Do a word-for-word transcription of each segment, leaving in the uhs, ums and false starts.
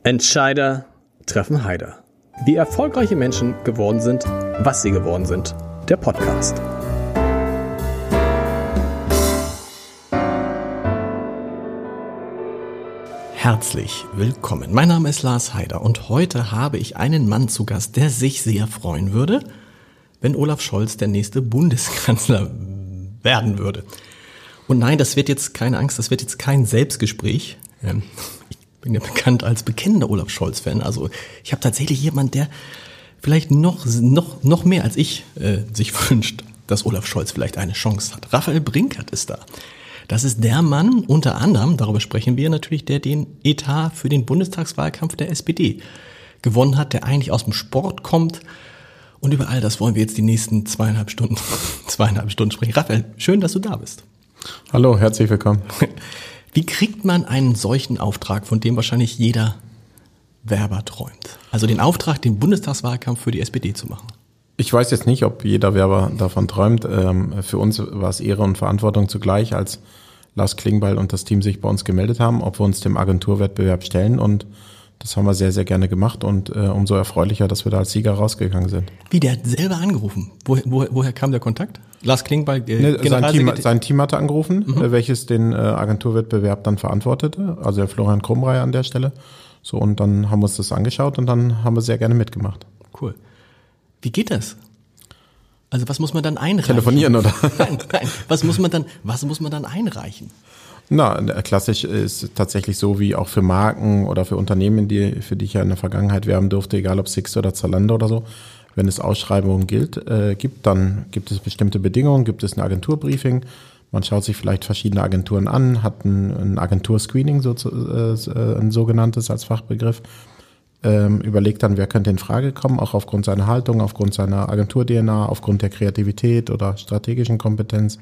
Entscheider treffen Heider. Wie erfolgreiche Menschen geworden sind, was sie geworden sind. Der Podcast. Herzlich willkommen. Mein Name ist Lars Heider und heute habe ich einen Mann zu Gast, der sich sehr freuen würde, wenn Olaf Scholz der nächste Bundeskanzler werden würde. Und nein, das wird jetzt, keine Angst, das wird jetzt kein Selbstgespräch. Ich bin ja bekannt als bekennender Olaf Scholz-Fan. Also ich habe tatsächlich jemanden, der vielleicht noch, noch, noch mehr als ich äh, sich wünscht, dass Olaf Scholz vielleicht eine Chance hat. Raphael Brinkert ist da. Das ist der Mann, unter anderem, darüber sprechen wir natürlich, der den Etat für den Bundestagswahlkampf der S P D gewonnen hat, der eigentlich aus dem Sport kommt. Und über all das wollen wir jetzt die nächsten zweieinhalb Stunden, zweieinhalb Stunden sprechen. Raphael, schön, dass du da bist. Hallo, herzlich willkommen. Wie kriegt man einen solchen Auftrag, von dem wahrscheinlich jeder Werber träumt? Also den Auftrag, den Bundestagswahlkampf für die S P D zu machen. Ich weiß jetzt nicht, ob jeder Werber davon träumt. Für uns war es Ehre und Verantwortung zugleich, als Lars Klingbeil und das Team sich bei uns gemeldet haben, ob wir uns dem Agenturwettbewerb stellen. Und das haben wir sehr, sehr gerne gemacht und umso erfreulicher, dass wir da als Sieger rausgegangen sind. Wie, der hat selber angerufen? Woher, woher, woher kam der Kontakt? Lars Klingbeil, äh, nee, sein, Team, sein Team hatte angerufen, mhm. welches den äh, Agenturwettbewerb dann verantwortete, also der Florian Krumreier an der Stelle. So, und dann haben wir uns das angeschaut und dann haben wir sehr gerne mitgemacht. Cool. Wie geht das? Also was muss man dann einreichen? Telefonieren, oder? Nein, nein. Was muss man dann, was muss man dann einreichen? Na, klassisch ist tatsächlich so wie auch für Marken oder für Unternehmen, die, für die ich ja in der Vergangenheit werben durfte, egal ob Sixt oder Zalando oder so. Wenn es Ausschreibungen gilt, äh, gibt, dann gibt es bestimmte Bedingungen, gibt es ein Agenturbriefing. Man schaut sich vielleicht verschiedene Agenturen an, hat ein, ein Agenturscreening, so, äh, ein sogenanntes als Fachbegriff. Ähm, überlegt dann, wer könnte in Frage kommen, auch aufgrund seiner Haltung, aufgrund seiner Agentur-D N A, aufgrund der Kreativität oder strategischen Kompetenz.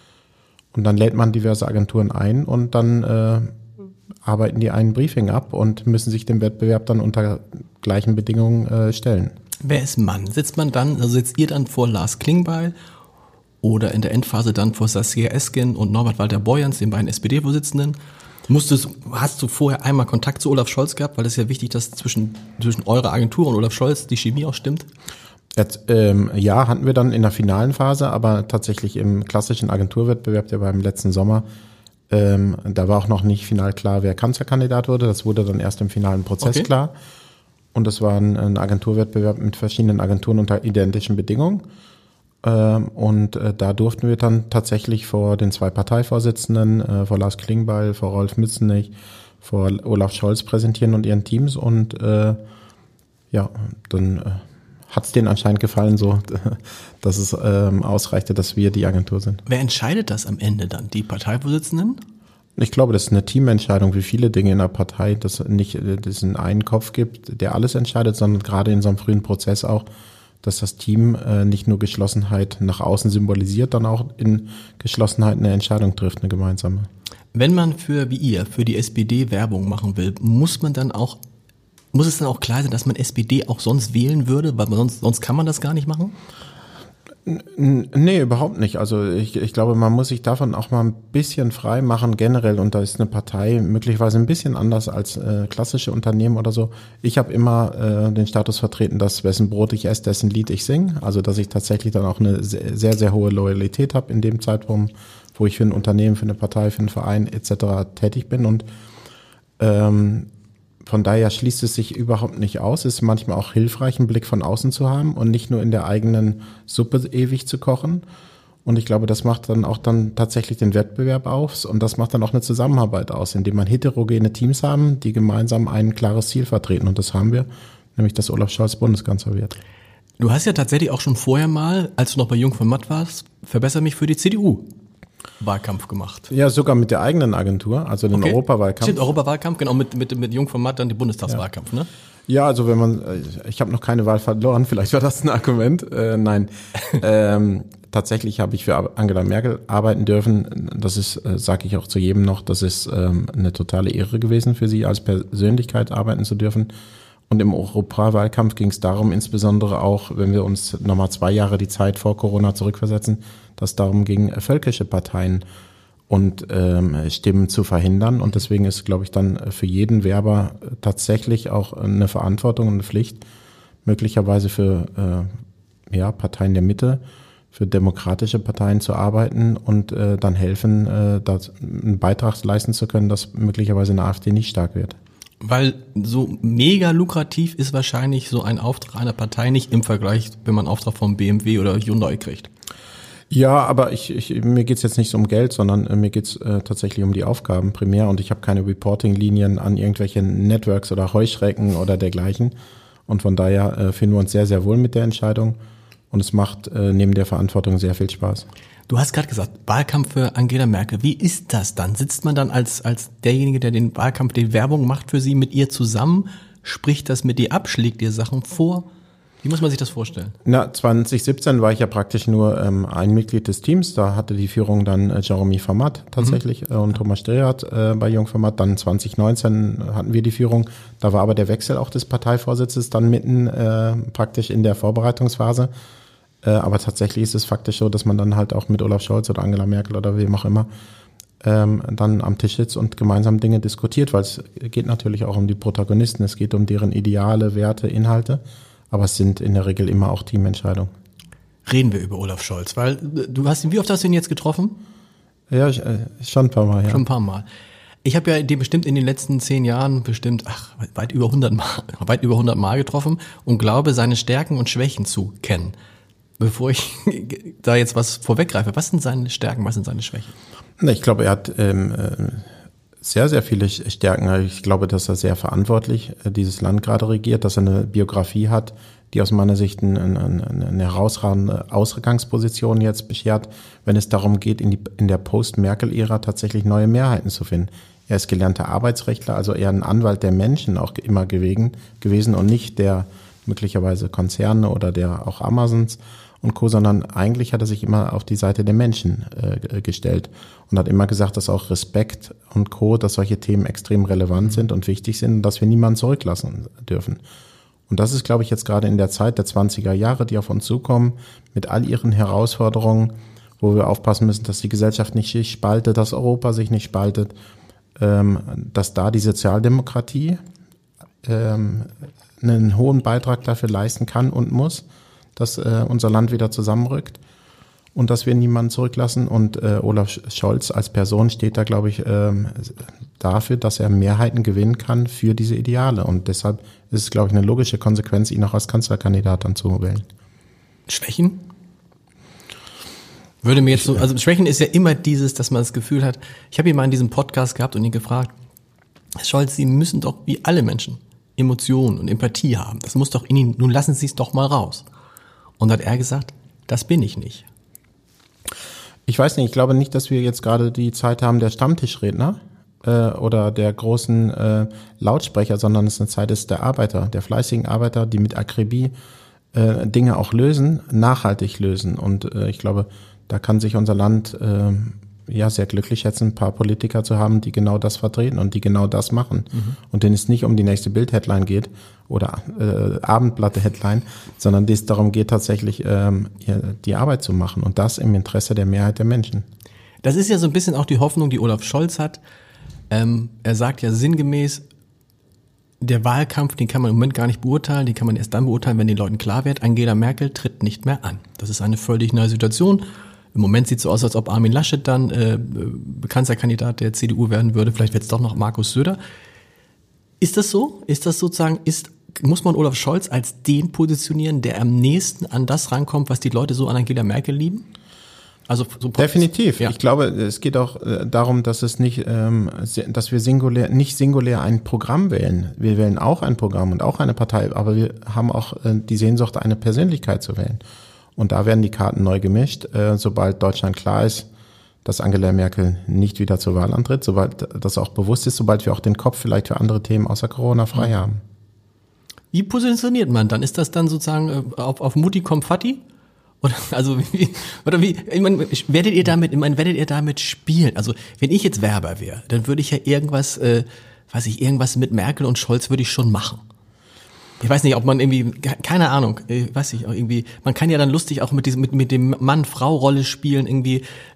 Und dann lädt man diverse Agenturen ein und dann äh, arbeiten die ein Briefing ab und müssen sich dem Wettbewerb dann unter gleichen Bedingungen äh, stellen. Wer ist Mann? Sitzt man dann, also sitzt ihr dann vor Lars Klingbeil oder in der Endphase dann vor Saskia Esken und Norbert Walter-Borjans, den beiden S P D-Vorsitzenden? Musstest, hast du vorher einmal Kontakt zu Olaf Scholz gehabt? Weil es ist ja wichtig, dass zwischen, zwischen eurer Agentur und Olaf Scholz die Chemie auch stimmt. Jetzt, ähm, ja, hatten wir dann in der finalen Phase, aber tatsächlich im klassischen Agenturwettbewerb, der beim letzten Sommer, ähm, da war auch noch nicht final klar, wer Kanzlerkandidat wurde. Das wurde dann erst im finalen Prozess okay. klar. Und das war ein, ein Agenturwettbewerb mit verschiedenen Agenturen unter identischen Bedingungen. Ähm, und äh, da durften wir dann tatsächlich vor den zwei Parteivorsitzenden, äh, vor Lars Klingbeil, vor Rolf Mützenich, vor Olaf Scholz präsentieren und ihren Teams. Und äh, ja, dann äh, hat es denen anscheinend gefallen, so, dass es ähm, ausreichte, dass wir die Agentur sind. Wer entscheidet das am Ende dann? Die Parteivorsitzenden? Ich glaube, das ist eine Teamentscheidung, wie viele Dinge in der Partei, dass es nicht dass es einen Kopf gibt, der alles entscheidet, sondern gerade in so einem frühen Prozess auch, dass das Team äh, nicht nur Geschlossenheit nach außen symbolisiert, dann auch in Geschlossenheit eine Entscheidung trifft, eine gemeinsame. Wenn man für, wie ihr, für die S P D Werbung machen will, muss man dann auch, muss es dann auch klar sein, dass man S P D auch sonst wählen würde, weil man sonst, sonst kann man das gar nicht machen? Nee, überhaupt nicht. Also ich, ich glaube, man muss sich davon auch mal ein bisschen frei machen generell und da ist eine Partei möglicherweise ein bisschen anders als äh, klassische Unternehmen oder so. Ich habe immer äh, den Status vertreten, dass wessen Brot ich esse, dessen Lied ich singe. Also dass ich tatsächlich dann auch eine sehr, sehr, sehr hohe Loyalität habe in dem Zeitraum, wo ich für ein Unternehmen, für eine Partei, für einen Verein et cetera tätig bin und ähm, von daher schließt es sich überhaupt nicht aus. Es ist manchmal auch hilfreich, einen Blick von außen zu haben und nicht nur in der eigenen Suppe ewig zu kochen. Und ich glaube, das macht dann auch dann tatsächlich den Wettbewerb aus und das macht dann auch eine Zusammenarbeit aus, indem man heterogene Teams haben, die gemeinsam ein klares Ziel vertreten. Und das haben wir, nämlich dass Olaf Scholz Bundeskanzler wird. Du hast ja tatsächlich auch schon vorher mal, als du noch bei Jung von Matt warst, verbessere mich, für die C D U Wahlkampf gemacht. Ja, sogar mit der eigenen Agentur, also den okay. Europawahlkampf. Stimmt, Europawahlkampf, genau, mit, mit, mit Jung von Matt dann die Bundestagswahlkampf, ja. ne? Ja, also wenn man, ich habe noch keine Wahl verloren, vielleicht war das ein Argument. Äh, nein, ähm, tatsächlich habe ich für Angela Merkel arbeiten dürfen. Das ist, äh, sage ich auch zu jedem noch, das ist ähm, eine totale Ehre gewesen für sie, als Persönlichkeit arbeiten zu dürfen. Und im Europawahlkampf ging es darum, insbesondere auch, wenn wir uns nochmal zwei Jahre die Zeit vor Corona zurückversetzen, dass darum ging, völkische Parteien und ähm, Stimmen zu verhindern. Und deswegen ist, glaube ich, dann für jeden Werber tatsächlich auch eine Verantwortung und eine Pflicht, möglicherweise für äh, ja, Parteien der Mitte, für demokratische Parteien zu arbeiten und äh, dann helfen, äh, das, einen Beitrag leisten zu können, dass möglicherweise eine AfD nicht stark wird. Weil so mega lukrativ ist wahrscheinlich so ein Auftrag einer Partei nicht im Vergleich, wenn man einen Auftrag vom B M W oder Hyundai kriegt. Ja, aber ich, ich, mir geht's jetzt nicht so um Geld, sondern äh, mir geht's äh, tatsächlich um die Aufgaben primär und ich habe keine Reporting-Linien an irgendwelche Networks oder Heuschrecken oder dergleichen und von daher äh, finden wir uns sehr, sehr wohl mit der Entscheidung. Und es macht äh, neben der Verantwortung sehr viel Spaß. Du hast gerade gesagt, Wahlkampf für Angela Merkel. Wie ist das dann? Sitzt man dann als als derjenige, der den Wahlkampf, die Werbung macht für sie, mit ihr zusammen? Spricht das mit ihr ab? Schlägt ihr Sachen vor? Wie muss man sich das vorstellen? Na, zwanzig siebzehn war ich ja praktisch nur ähm, ein Mitglied des Teams. Da hatte die Führung dann äh, Jeremy Vermaat tatsächlich mhm. äh, und Thomas Strehert äh, bei Jung Vermaat. Dann zwanzig neunzehn hatten wir die Führung. Da war aber der Wechsel auch des Parteivorsitzes dann mitten äh, praktisch in der Vorbereitungsphase. Aber tatsächlich ist es faktisch so, dass man dann halt auch mit Olaf Scholz oder Angela Merkel oder wem auch immer ähm, dann am Tisch sitzt und gemeinsam Dinge diskutiert, weil es geht natürlich auch um die Protagonisten, es geht um deren Ideale, Werte, Inhalte, aber es sind in der Regel immer auch Teamentscheidungen. Reden wir über Olaf Scholz, weil du hast ihn, wie oft hast du ihn jetzt getroffen? Ja, schon ein paar Mal, ja. Schon ein paar Mal. Ich habe ja den bestimmt in den letzten zehn Jahren bestimmt, ach, weit über hundert Mal, weit über hundert Mal getroffen und glaube, seine Stärken und Schwächen zu kennen. Bevor ich da jetzt was vorweggreife, was sind seine Stärken, was sind seine Schwächen? Ich glaube, er hat ähm, sehr, sehr viele Stärken. Ich glaube, dass er sehr verantwortlich dieses Land gerade regiert, dass er eine Biografie hat, die aus meiner Sicht eine, eine, eine herausragende Ausgangsposition jetzt beschert, wenn es darum geht, in, die, in der Post-Merkel-Ära tatsächlich neue Mehrheiten zu finden. Er ist gelernter Arbeitsrechtler, also eher ein Anwalt der Menschen auch immer gewesen, gewesen und nicht der möglicherweise Konzerne oder der auch Amazons und Co., sondern eigentlich hat er sich immer auf die Seite der Menschen äh, gestellt und hat immer gesagt, dass auch Respekt und Co., dass solche Themen extrem relevant sind und wichtig sind und dass wir niemanden zurücklassen dürfen. Und das ist, glaube ich, jetzt gerade in der Zeit der zwanziger Jahre, die auf uns zukommen, mit all ihren Herausforderungen, wo wir aufpassen müssen, dass die Gesellschaft nicht sich spaltet, dass Europa sich nicht spaltet, ähm, dass da die Sozialdemokratie ähm, einen hohen Beitrag dafür leisten kann und muss, dass äh, unser Land wieder zusammenrückt und dass wir niemanden zurücklassen. Und äh, Olaf Scholz als Person steht da, glaube ich, ähm, dafür, dass er Mehrheiten gewinnen kann für diese Ideale. Und deshalb ist es, glaube ich, eine logische Konsequenz, ihn auch als Kanzlerkandidat dann zu wählen. Schwächen? Würde mir jetzt so, also Schwächen ist ja immer dieses, dass man das Gefühl hat, ich habe ihn mal in diesem Podcast gehabt und ihn gefragt, Herr Scholz, Sie müssen doch wie alle Menschen Emotionen und Empathie haben. Das muss doch in Ihnen, nun lassen Sie es doch mal raus. Und hat er gesagt, das bin ich nicht. Ich weiß nicht, ich glaube nicht, dass wir jetzt gerade die Zeit haben der Stammtischredner äh, oder der großen äh, Lautsprecher, sondern es ist eine Zeit ist der Arbeiter, der fleißigen Arbeiter, die mit Akribie äh, Dinge auch lösen, nachhaltig lösen. Und äh, ich glaube, da kann sich unser Land äh, ja sehr glücklich schätzen, ein paar Politiker zu haben, die genau das vertreten und die genau das machen. Mhm. Und denen es nicht um die nächste Bild-Headline geht oder äh, Abendblatt-Headline, sondern es darum geht, tatsächlich ähm, die Arbeit zu machen und das im Interesse der Mehrheit der Menschen. Das ist ja so ein bisschen auch die Hoffnung, die Olaf Scholz hat. Ähm, er sagt ja sinngemäß, der Wahlkampf, den kann man im Moment gar nicht beurteilen, den kann man erst dann beurteilen, wenn den Leuten klar wird, Angela Merkel tritt nicht mehr an. Das ist eine völlig neue Situation. Im Moment sieht es so aus, als ob Armin Laschet dann äh, Kanzlerkandidat der C D U werden würde. Vielleicht wird es doch noch Markus Söder. Ist das so? Ist das sozusagen, ist, muss man Olaf Scholz als den positionieren, der am nächsten an das rankommt, was die Leute so an Angela Merkel lieben? Also so definitiv. Ja. Ich glaube, es geht auch äh, darum, dass es nicht, ähm, dass wir singulär, nicht singulär ein Programm wählen. Wir wählen auch ein Programm und auch eine Partei, aber wir haben auch äh, die Sehnsucht, eine Persönlichkeit zu wählen. Und da werden die Karten neu gemischt, äh, sobald Deutschland klar ist, dass Angela Merkel nicht wieder zur Wahl antritt, sobald das auch bewusst ist, sobald wir auch den Kopf vielleicht für andere Themen außer Corona frei mhm. haben. Wie positioniert man dann? Ist das dann sozusagen äh, auf, auf Mutti kommt Fatti? Oder also wie, oder wie? Ich meine, werdet ihr damit, ich meine, werdet ihr damit spielen? Also wenn ich jetzt Werber wäre, dann würde ich ja irgendwas, äh, weiß ich, irgendwas mit Merkel und Scholz würde ich schon machen. Ich weiß nicht, ob man irgendwie, keine Ahnung, weiß ich auch irgendwie, man kann ja dann lustig auch mit diesem, mit, mit dem Mann-Frau-Rolle spielen, irgendwie,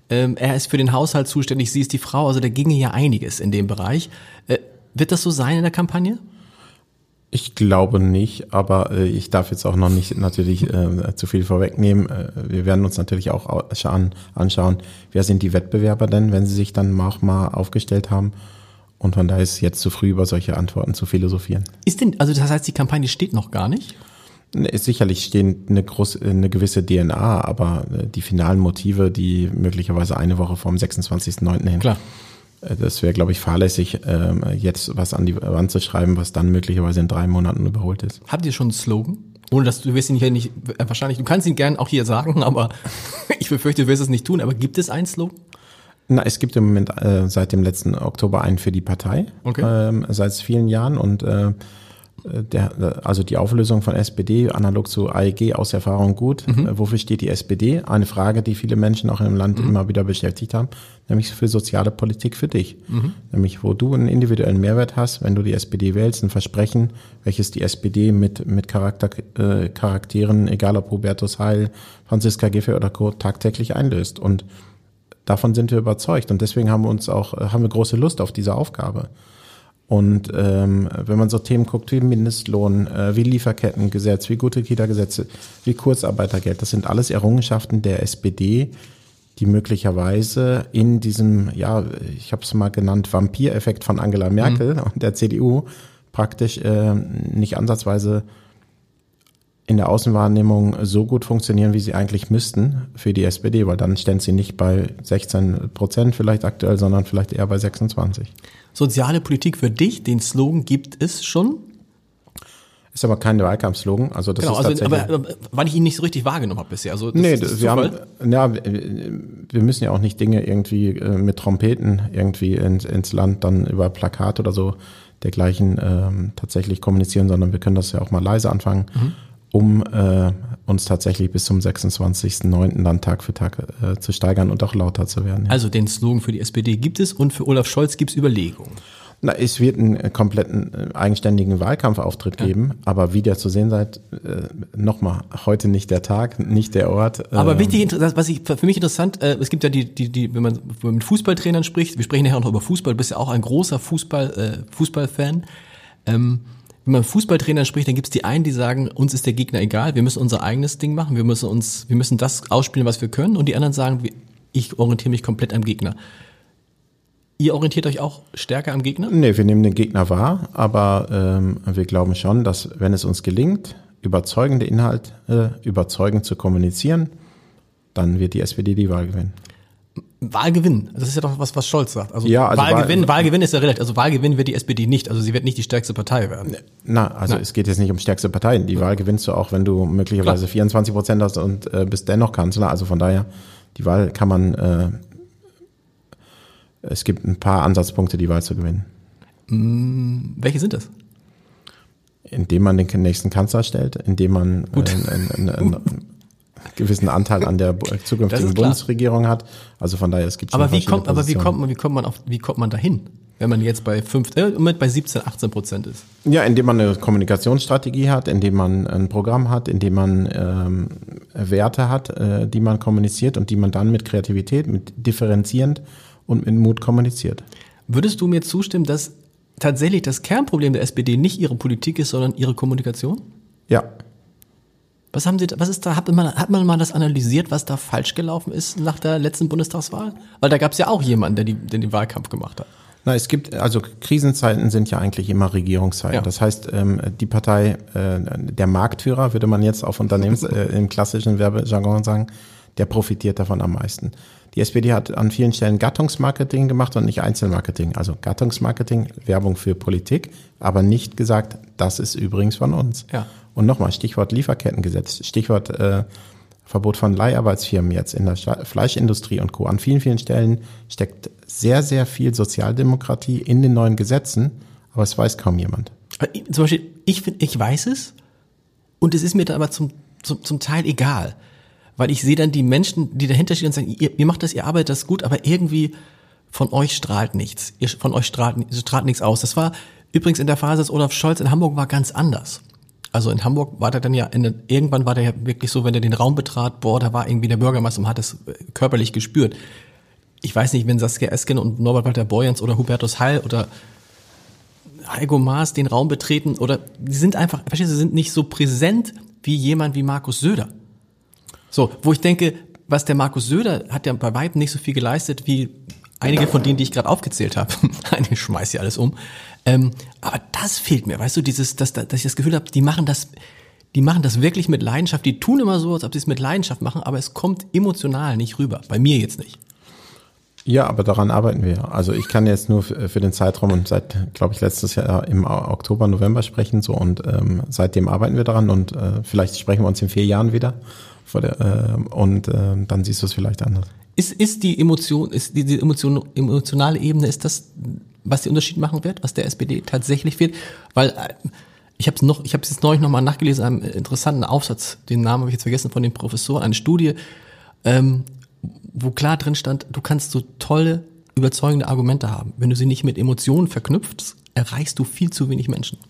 ähm, er ist für den Haushalt zuständig, sie ist die Frau, also da ginge ja einiges in dem Bereich. Äh, wird das so sein in der Kampagne? Ich glaube nicht, aber äh, ich darf jetzt auch noch nicht natürlich äh, zu viel vorwegnehmen. Äh, wir werden uns natürlich auch anschauen, anschauen, wer sind die Wettbewerber denn, wenn sie sich dann auch mal aufgestellt haben. Und von daher ist es jetzt zu früh, über solche Antworten zu philosophieren. Ist denn, also das heißt, die Kampagne steht noch gar nicht? Ne, sicherlich stehen eine, groß, eine gewisse D N A, aber die finalen Motive, die möglicherweise eine Woche vom sechsundzwanzigsten neunten hin. Klar. Das wäre, glaube ich, fahrlässig, jetzt was an die Wand zu schreiben, was dann möglicherweise in drei Monaten überholt ist. Habt ihr schon einen Slogan? Ohne dass du wirst ihn hier nicht, wahrscheinlich, du kannst ihn gern auch hier sagen, aber ich befürchte, du wirst es nicht tun. Aber gibt es einen Slogan? Na, es gibt im Moment äh, seit dem letzten Oktober einen für die Partei, okay. ähm, seit vielen Jahren und äh, der, also die Auflösung von S P D analog zu A E G aus Erfahrung gut. Mhm. Äh, wofür steht die S P D? Eine Frage, die viele Menschen auch im Land mhm. immer wieder beschäftigt haben, nämlich für soziale Politik für dich. Mhm. Nämlich, wo du einen individuellen Mehrwert hast, wenn du die S P D wählst, ein Versprechen, welches die S P D mit mit Charakter, äh, Charakteren, egal ob Hubertus Heil, Franziska Giffey oder Co., tagtäglich einlöst. Und davon sind wir überzeugt und deswegen haben wir uns auch, haben wir große Lust auf diese Aufgabe. Und ähm, wenn man so Themen guckt wie Mindestlohn, äh, wie Lieferkettengesetz, wie gute Kita-Gesetze, wie Kurzarbeitergeld, das sind alles Errungenschaften der S P D, die möglicherweise in diesem, ja, ich habe es mal genannt, Vampireffekt von Angela Merkel mhm. und der C D U praktisch äh, nicht ansatzweise in der Außenwahrnehmung so gut funktionieren, wie sie eigentlich müssten für die S P D, weil dann stehen sie nicht bei sechzehn Prozent vielleicht aktuell, sondern vielleicht eher bei sechsundzwanzig. Soziale Politik für dich, den Slogan gibt es schon? Ist aber kein Wahlkampfslogan. Also das genau, ist also, tatsächlich, aber, aber weil ich ihn nicht so richtig wahrgenommen habe bisher. Also das nee, ist wir haben, ja, wir müssen ja auch nicht Dinge irgendwie äh, mit Trompeten irgendwie ins, ins Land dann über Plakat oder so dergleichen ähm, tatsächlich kommunizieren, sondern wir können das ja auch mal leise anfangen. Mhm. um äh, uns tatsächlich bis zum sechsundzwanzigsten neunten dann Tag für Tag äh, zu steigern und auch lauter zu werden. Ja. Also den Slogan für die S P D gibt es und für Olaf Scholz gibt es Überlegungen. Na, es wird einen äh, kompletten äh, eigenständigen Wahlkampfauftritt ja. geben, aber wie der zu sehen seid, äh, nochmal, heute nicht der Tag, nicht der Ort. Äh, aber wichtig, was ich für mich interessant, äh, es gibt ja die, die, die, wenn man, wenn man mit Fußballtrainern spricht, wir sprechen ja noch über Fußball, du bist ja auch ein großer Fußball, äh, Fußballfan, ähm, wenn man mit Fußballtrainern spricht, dann gibt es die einen, die sagen, uns ist der Gegner egal, wir müssen unser eigenes Ding machen, wir müssen uns, wir müssen das ausspielen, was wir können. Und die anderen sagen, ich orientiere mich komplett am Gegner. Ihr orientiert euch auch stärker am Gegner? Nee, wir nehmen den Gegner wahr, aber ähm, wir glauben schon, dass wenn es uns gelingt, überzeugende Inhalte äh, überzeugend zu kommunizieren, dann wird die S P D die Wahl gewinnen. Wahlgewinn, das ist ja doch was, was Scholz sagt. Also, ja, also Wahlgewinn, Wahl, Wahlgewinn ist ja relativ. Also Wahlgewinn wird die S P D nicht. Also sie wird nicht die stärkste Partei werden. Na, also Nein. es geht jetzt nicht um stärkste Parteien. Die Wahl gewinnst du auch, wenn du möglicherweise Klar. vierundzwanzig Prozent hast und äh, bist dennoch Kanzler. Also von daher, die Wahl kann man, äh, es gibt ein paar Ansatzpunkte, die Wahl zu gewinnen. Mm, welche sind das? Indem man den nächsten Kanzler stellt, indem man Gut. Äh, ein, ein, ein, ein gewissen Anteil an der zukünftigen Bundesregierung hat. Also von daher, es gibt schon aber wie kommt, aber wie kommt man, wie kommt man auf, wie kommt man dahin, wenn man jetzt bei fünf, äh, Moment bei siebzehn, achtzehn Prozent ist? Ja, indem man eine Kommunikationsstrategie hat, indem man ein Programm hat, indem man ähm, Werte hat, äh, die man kommuniziert und die man dann mit Kreativität, mit differenzierend und mit Mut kommuniziert. Würdest du mir zustimmen, dass tatsächlich das Kernproblem der S P D nicht ihre Politik ist, sondern ihre Kommunikation? Ja. Was haben Sie, was ist da, hat man, hat man mal das analysiert, was da falsch gelaufen ist nach der letzten Bundestagswahl? Weil da gab es ja auch jemanden, der, die, der den Wahlkampf gemacht hat. Na, es gibt, also Krisenzeiten sind ja eigentlich immer Regierungszeiten. Ja. Das heißt, ähm, die Partei, äh, der Marktführer, würde man jetzt auf Unternehmens, äh, im klassischen Werbejargon sagen, der profitiert davon am meisten. Die S P D hat an vielen Stellen Gattungsmarketing gemacht und nicht Einzelmarketing. Also Gattungsmarketing, Werbung für Politik, aber nicht gesagt, das ist übrigens von uns. Ja. Und nochmal, Stichwort Lieferkettengesetz, Stichwort äh, Verbot von Leiharbeitsfirmen jetzt in der Fleischindustrie und Co. An vielen, vielen Stellen steckt sehr, sehr viel Sozialdemokratie in den neuen Gesetzen, aber es weiß kaum jemand. Zum Beispiel, ich finde, ich weiß es und es ist mir da aber zum, zum, zum Teil egal. Weil ich sehe dann die Menschen, die dahinter stehen und sagen, ihr, ihr macht das, ihr arbeitet das gut, aber irgendwie von euch strahlt nichts. Ihr, von euch strahlt, strahlt nichts aus. Das war übrigens in der Phase, dass Olaf Scholz in Hamburg war ganz anders. Also in Hamburg war der dann ja, in, irgendwann war der ja wirklich so, wenn er den Raum betrat, boah, da war irgendwie der Bürgermeister und hat es körperlich gespürt. ich weiß nicht, wenn Saskia Esken und Norbert Walter-Borjans oder Hubertus Heil oder Heiko Maas den Raum betreten oder die sind einfach, verstehst du, sind nicht so präsent wie jemand wie Markus Söder. So, wo ich denke, was der Markus Söder hat ja bei weitem nicht so viel geleistet wie einige von denen, die ich gerade aufgezählt habe. Einige schmeiß hier alles um. Ähm, aber das fehlt mir, weißt du, dieses, dass, dass ich das Gefühl habe, die machen das, die machen das wirklich mit Leidenschaft. Die tun immer so, als ob sie es mit Leidenschaft machen, aber es kommt emotional nicht rüber. Bei mir jetzt nicht. Ja, aber daran arbeiten wir. Also ich kann jetzt nur für, für den Zeitraum und seit, glaube ich, letztes Jahr im Oktober, November sprechen so und ähm, seitdem arbeiten wir daran und äh, vielleicht sprechen wir uns in vier Jahren wieder vor der, äh, und äh, dann siehst du es vielleicht anders. Ist, ist die Emotion, ist die, die Emotion, emotionale Ebene, ist das, was den Unterschied machen wird, was der S P D tatsächlich fehlt? Weil äh, ich habe es noch, ich habe es jetzt neulich nochmal nachgelesen, einen interessanten Aufsatz, den Namen habe ich jetzt vergessen, von dem Professor, eine Studie, ähm, wo klar drin stand, du kannst so tolle, überzeugende Argumente haben. Wenn du sie nicht mit Emotionen verknüpfst, erreichst du viel zu wenig Menschen.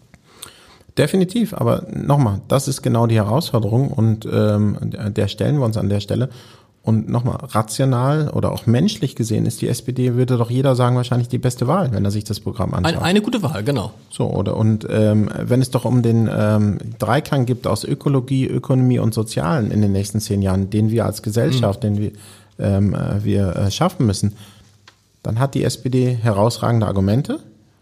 Definitiv, aber nochmal, das ist genau die Herausforderung und ähm, der stellen wir uns an der Stelle. Und nochmal, rational oder auch menschlich gesehen ist die S P D, würde doch jeder sagen, wahrscheinlich die beste Wahl, wenn er sich das Programm anschaut. Eine, eine gute Wahl, genau. So, oder und ähm, wenn es doch um den ähm, Dreiklang gibt aus Ökologie, Ökonomie und Sozialen in den nächsten zehn Jahren, den wir als Gesellschaft, mhm. den wir, ähm, wir äh, schaffen müssen, dann hat die S P D herausragende Argumente.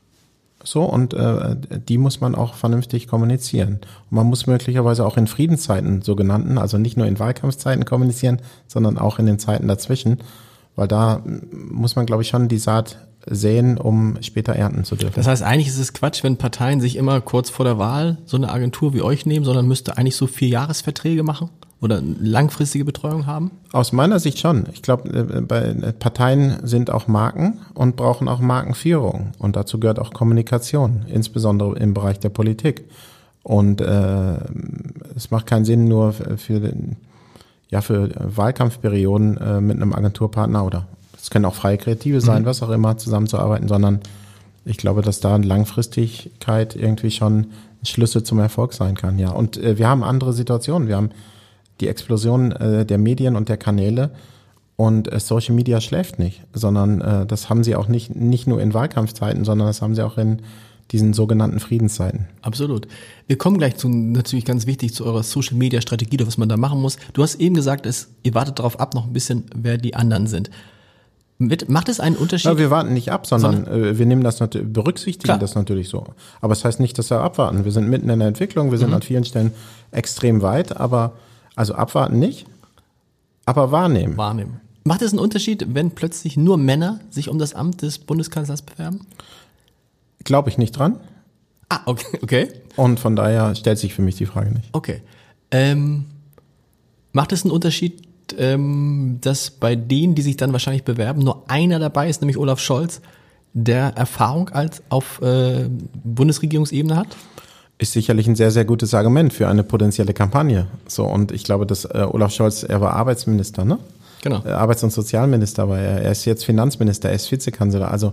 So, und äh, die muss man auch vernünftig kommunizieren. Und man muss möglicherweise auch in Friedenszeiten sogenannten, also nicht nur in Wahlkampfzeiten kommunizieren, sondern auch in den Zeiten dazwischen, weil da muss man, glaube ich, schon die Saat säen, um später ernten zu dürfen. Das heißt, eigentlich ist es Quatsch, wenn Parteien sich immer kurz vor der Wahl so eine Agentur wie euch nehmen, sondern müsste eigentlich so Vierjahresverträge machen? Oder langfristige Betreuung haben? Aus meiner Sicht schon. Ich glaube, bei Parteien sind auch Marken und brauchen auch Markenführung. Und dazu gehört auch Kommunikation, insbesondere im Bereich der Politik. Und äh, es macht keinen Sinn, nur für, den, ja, für Wahlkampfperioden äh, mit einem Agenturpartner oder es können auch freie Kreative sein, mhm. was auch immer, zusammenzuarbeiten, sondern ich glaube, dass da Langfristigkeit irgendwie schon ein Schlüssel zum Erfolg sein kann. Ja. Und äh, wir haben andere Situationen. Wir haben die Explosion äh, der Medien und der Kanäle und äh, Social Media schläft nicht, sondern äh, das haben sie auch nicht nicht nur in Wahlkampfzeiten, sondern das haben sie auch in diesen sogenannten Friedenszeiten. Absolut. Wir kommen gleich zu, natürlich ganz wichtig, zu eurer Social Media Strategie, was man da machen muss. Du hast eben gesagt, es, ihr wartet darauf ab, noch ein bisschen, wer die anderen sind. Mit, macht es einen Unterschied? Ja, wir warten nicht ab, sondern, sondern? Äh, wir nehmen das natürlich, berücksichtigen Klar. das natürlich so. Aber es das heißt nicht, dass wir abwarten. Wir sind mitten in der Entwicklung, wir sind mhm. an vielen Stellen extrem weit, aber also abwarten nicht, aber wahrnehmen. Wahrnehmen. Macht es einen Unterschied, wenn plötzlich nur Männer sich um das Amt des Bundeskanzlers bewerben? Glaube ich nicht dran. Ah, okay, okay. Und von daher stellt sich für mich die Frage nicht. Okay. Ähm, macht es einen Unterschied, ähm, dass bei denen, die sich dann wahrscheinlich bewerben, nur einer dabei ist, nämlich Olaf Scholz, der Erfahrung als auf äh, Bundesregierungsebene hat? Ist sicherlich ein sehr, sehr gutes Argument für eine potenzielle Kampagne. So, und ich glaube, dass äh, Olaf Scholz, er war Arbeitsminister, ne? Genau. Äh, Arbeits- und Sozialminister war er. Er ist jetzt Finanzminister, er ist Vizekanzler. Also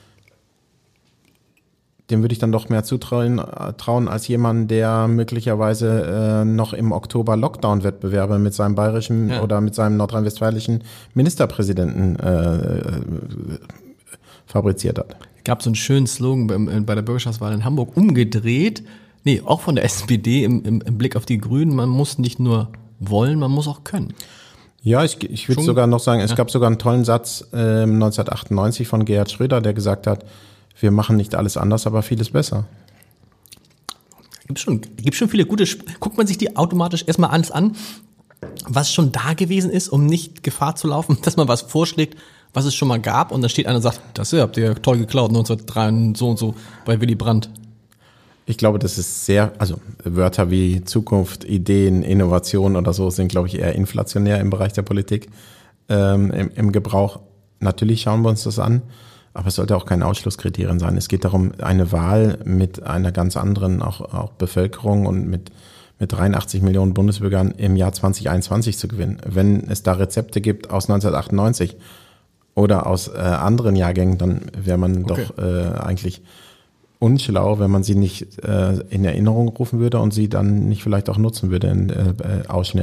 dem würde ich dann doch mehr zutrauen trauen als jemand, der möglicherweise äh, noch im Oktober Lockdown-Wettbewerbe mit seinem bayerischen ja. oder mit seinem nordrhein-westfälischen Ministerpräsidenten äh, fabriziert hat. Gab so einen schönen Slogan beim, bei der Bürgerschaftswahl in Hamburg, umgedreht. Nee, auch von der S P D im, im, im Blick auf die Grünen. Man muss nicht nur wollen, man muss auch können. Ja, ich, ich würde sogar noch sagen, es ja. gab sogar einen tollen Satz äh, neunzehnhundertachtundneunzig von Gerhard Schröder, der gesagt hat, wir machen nicht alles anders, aber vieles besser. Gibt schon, gibt schon viele gute, guckt man sich die automatisch erstmal alles an, was schon da gewesen ist, um nicht Gefahr zu laufen, dass man was vorschlägt, was es schon mal gab und dann steht einer und sagt, das hier habt ihr toll geklaut, neunzehnhundertdrei und so und so bei Willy Brandt. Ich glaube, das ist sehr, also Wörter wie Zukunft, Ideen, Innovation oder so sind, glaube ich, eher inflationär im Bereich der Politik ähm, im, im Gebrauch. Natürlich schauen wir uns das an, aber es sollte auch kein Ausschlusskriterium sein. Es geht darum, eine Wahl mit einer ganz anderen auch, auch Bevölkerung und mit, mit dreiundachtzig Millionen Bundesbürgern im Jahr zwanzig einundzwanzig zu gewinnen. Wenn es da Rezepte gibt aus neunzehnhundertachtundneunzig oder aus äh, anderen Jahrgängen, dann wäre man okay. doch äh, eigentlich unschlau, wenn man sie nicht äh, in Erinnerung rufen würde und sie dann nicht vielleicht auch nutzen würde in äh, Ausschnitten.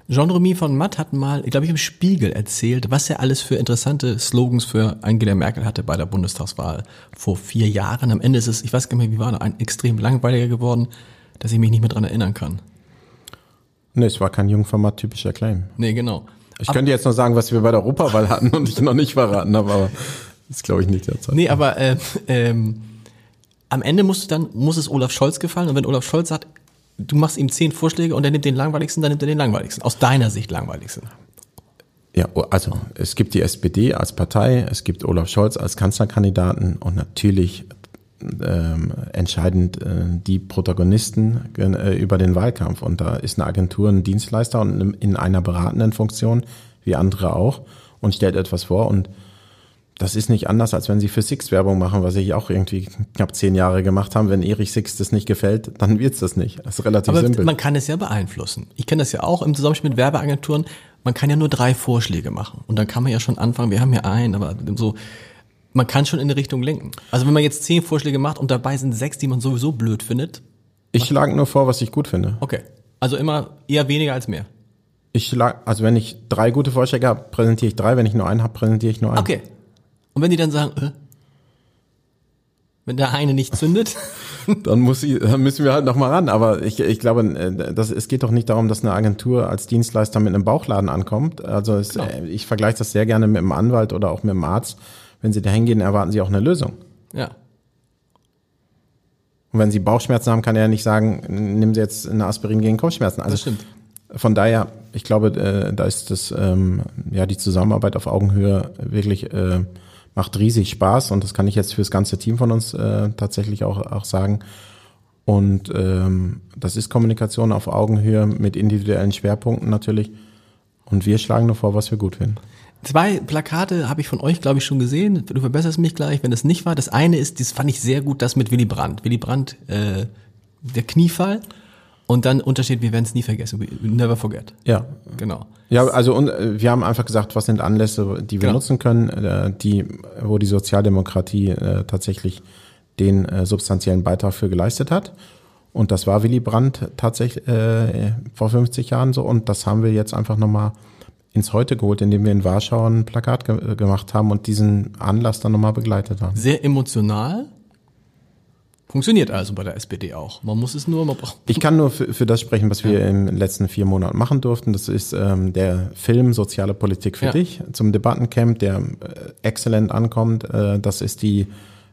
Jean Remy von Matt hat mal, glaube ich, im Spiegel erzählt, was er alles für interessante Slogans für Angela Merkel hatte bei der Bundestagswahl vor vier Jahren. Am Ende ist es, ich weiß gar nicht mehr, wie war er, ein extrem langweiliger geworden, dass ich mich nicht mehr dran erinnern kann. Nee, es war kein Jungformat-typischer Claim. Nee, genau. Ich aber, könnte jetzt noch sagen, was wir bei der Europawahl hatten und ich noch nicht verraten habe, aber das ist, glaube ich, nicht der Zeit. Nee, aber äh, ähm, am Ende musst du dann, muss es Olaf Scholz gefallen und wenn Olaf Scholz sagt, du machst ihm zehn Vorschläge und er nimmt den langweiligsten, dann nimmt er den langweiligsten. Aus deiner Sicht langweiligsten. Ja, also es gibt die S P D als Partei, es gibt Olaf Scholz als Kanzlerkandidaten und natürlich ähm, entscheidend äh, die Protagonisten äh, über den Wahlkampf. Und da ist eine Agentur ein Dienstleister und in einer beratenden Funktion, wie andere auch, und stellt etwas vor. Und das ist nicht anders, als wenn sie für Sixt Werbung machen, was ich auch irgendwie knapp zehn Jahre gemacht habe. Wenn Erich Sixt das nicht gefällt, dann wird's das nicht. Das ist relativ Aber simpel. Man kann es ja beeinflussen. Ich kenne das ja auch im Zusammenspiel mit Werbeagenturen. Man kann ja nur drei Vorschläge machen. Und dann kann man ja schon anfangen, wir haben ja einen, aber so, man kann schon in eine Richtung lenken. Also wenn man jetzt zehn Vorschläge macht und dabei sind sechs, die man sowieso blöd findet. Ich schlage nur vor, was ich gut finde. Okay. Also immer eher weniger als mehr. Ich schlag, also wenn ich drei gute Vorschläge habe, präsentiere ich drei. Wenn ich nur einen habe, präsentiere ich nur einen. Okay. Und wenn die dann sagen, äh, wenn der eine nicht zündet, dann muss ich, dann müssen wir halt noch mal ran. Aber ich, ich glaube, das, es geht doch nicht darum, dass eine Agentur als Dienstleister mit einem Bauchladen ankommt. Also es, ich vergleiche das sehr gerne mit einem Anwalt oder auch mit einem Arzt. Wenn Sie da hingehen, erwarten Sie auch eine Lösung. Ja. Und wenn Sie Bauchschmerzen haben, kann er ja nicht sagen, nehmen Sie jetzt eine Aspirin gegen Kopfschmerzen. Also das stimmt. Von daher, ich glaube, äh, da ist das, ähm, ja, die Zusammenarbeit auf Augenhöhe wirklich äh, macht riesig Spaß und das kann ich jetzt fürs ganze Team von uns äh, tatsächlich auch auch sagen. Und ähm, das ist Kommunikation auf Augenhöhe mit individuellen Schwerpunkten natürlich. Und wir schlagen nur vor, was wir gut finden. Zwei Plakate habe ich von euch, glaube ich, schon gesehen. Du verbesserst mich gleich, wenn es nicht war. Das eine ist, das fand ich sehr gut, das mit Willy Brandt. Willy Brandt, äh, der Kniefall. Und dann untersteht, wir werden es nie vergessen. We never forget. Ja. Genau. Ja, also und, wir haben einfach gesagt, was sind Anlässe, die wir genau. nutzen können, äh, die, wo die Sozialdemokratie äh, tatsächlich den äh, substanziellen Beitrag für geleistet hat. Und das war Willy Brandt tatsächlich äh, vor fünfzig Jahren so. Und das haben wir jetzt einfach nochmal ins Heute geholt, indem wir in Warschau ein Plakat ge gemacht haben und diesen Anlass dann nochmal begleitet haben. Sehr emotional. Funktioniert also bei der S P D auch. Man muss es nur, man braucht. Ich kann nur für, für das sprechen, was wir ja. in den letzten vier Monaten machen durften. Das ist ähm, der Film Soziale Politik für ja. dich zum Debattencamp, der äh, exzellent ankommt. Äh, das ist die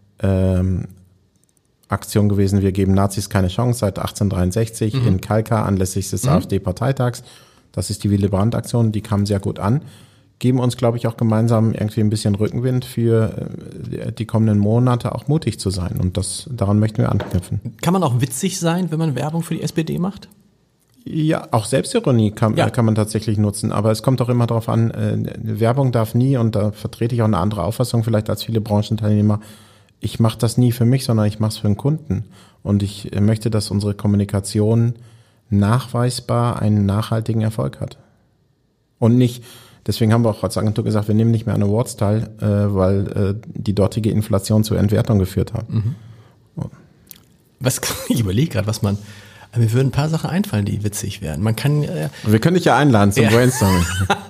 ähm, Aktion gewesen, wir geben Nazis keine Chance seit achtzehnhundertdreiundsechzig mhm. in Kalkar anlässlich des mhm. AfD-Parteitags. Das ist die Willy Brandt-Aktion, die kam sehr gut an. Geben uns, glaube ich, auch gemeinsam irgendwie ein bisschen Rückenwind für die kommenden Monate auch mutig zu sein. Und das, daran möchten wir anknüpfen. Kann man auch witzig sein, wenn man Werbung für die S P D macht? Ja, auch Selbstironie kann, ja. kann man tatsächlich nutzen. Aber es kommt auch immer darauf an, äh, Werbung darf nie, und da vertrete ich auch eine andere Auffassung vielleicht als viele Branchenteilnehmer, ich mache das nie für mich, sondern ich mache es für den Kunden. Und ich möchte, dass unsere Kommunikation nachweisbar einen nachhaltigen Erfolg hat. Und nicht... Deswegen haben wir auch als Agentur gesagt, wir nehmen nicht mehr an Awards teil, äh, weil äh, die dortige Inflation zur Entwertung geführt hat. Mhm. Oh. Was, ich überlege gerade, was man, mir würden ein paar Sachen einfallen, die witzig wären. Man kann, äh, wir können dich ja einladen zum ja. Brainstorming.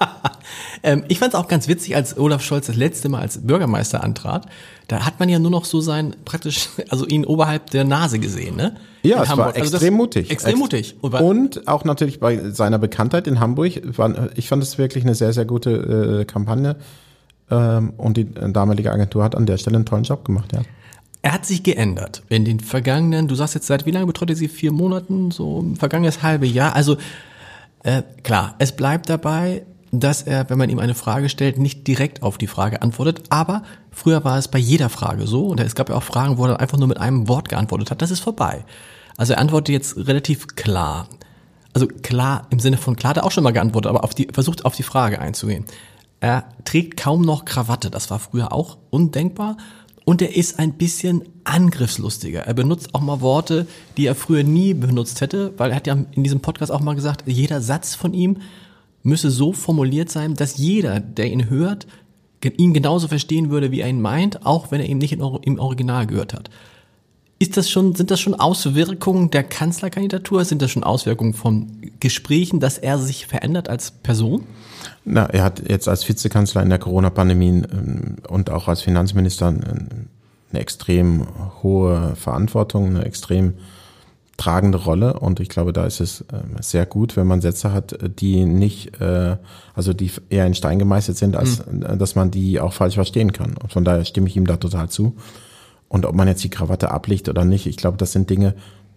ähm, ich fand es auch ganz witzig, als Olaf Scholz das letzte Mal als Bürgermeister antrat. Da hat man ja nur noch so sein, praktisch, also ihn oberhalb der Nase gesehen, ne? Ja, es war extrem also mutig. Extrem Ex mutig. Und, und auch natürlich bei seiner Bekanntheit in Hamburg. War, ich fand es wirklich eine sehr, sehr gute äh, Kampagne. Ähm, und die damalige Agentur hat an der Stelle einen tollen Job gemacht, ja. Er hat sich geändert in den vergangenen, du sagst jetzt, seit wie lange betreut er sie? Vier Monaten? So ein vergangenes halbe Jahr. Also äh, klar, es bleibt dabei, dass er, wenn man ihm eine Frage stellt, nicht direkt auf die Frage antwortet. Aber früher war es bei jeder Frage so. Und es gab ja auch Fragen, wo er einfach nur mit einem Wort geantwortet hat. Das ist vorbei. Also er antwortet jetzt relativ klar. Also klar im Sinne von klar, hat er auch schon mal geantwortet, aber auf die, versucht auf die Frage einzugehen. Er trägt kaum noch Krawatte. Das war früher auch undenkbar. Und er ist ein bisschen angriffslustiger. Er benutzt auch mal Worte, die er früher nie benutzt hätte. Weil er hat ja in diesem Podcast auch mal gesagt, jeder Satz von ihm müsse so formuliert sein, dass jeder, der ihn hört, ihn genauso verstehen würde, wie er ihn meint, auch wenn er ihn nicht im Original gehört hat. Ist das schon, sind das schon Auswirkungen der Kanzlerkandidatur? Sind das schon Auswirkungen von Gesprächen, dass er sich verändert als Person? Na, er hat jetzt als Vizekanzler in der Corona-Pandemie und auch als Finanzminister eine extrem hohe Verantwortung, eine extrem tragende Rolle. Und ich glaube, da ist es sehr gut, wenn man Sätze hat, die nicht, also die eher in Stein gemeißelt sind, als mhm. dass man die auch falsch verstehen kann. Und von daher stimme ich ihm da total zu. Und ob man jetzt die Krawatte ablegt oder nicht, ich glaube, das sind Dinge,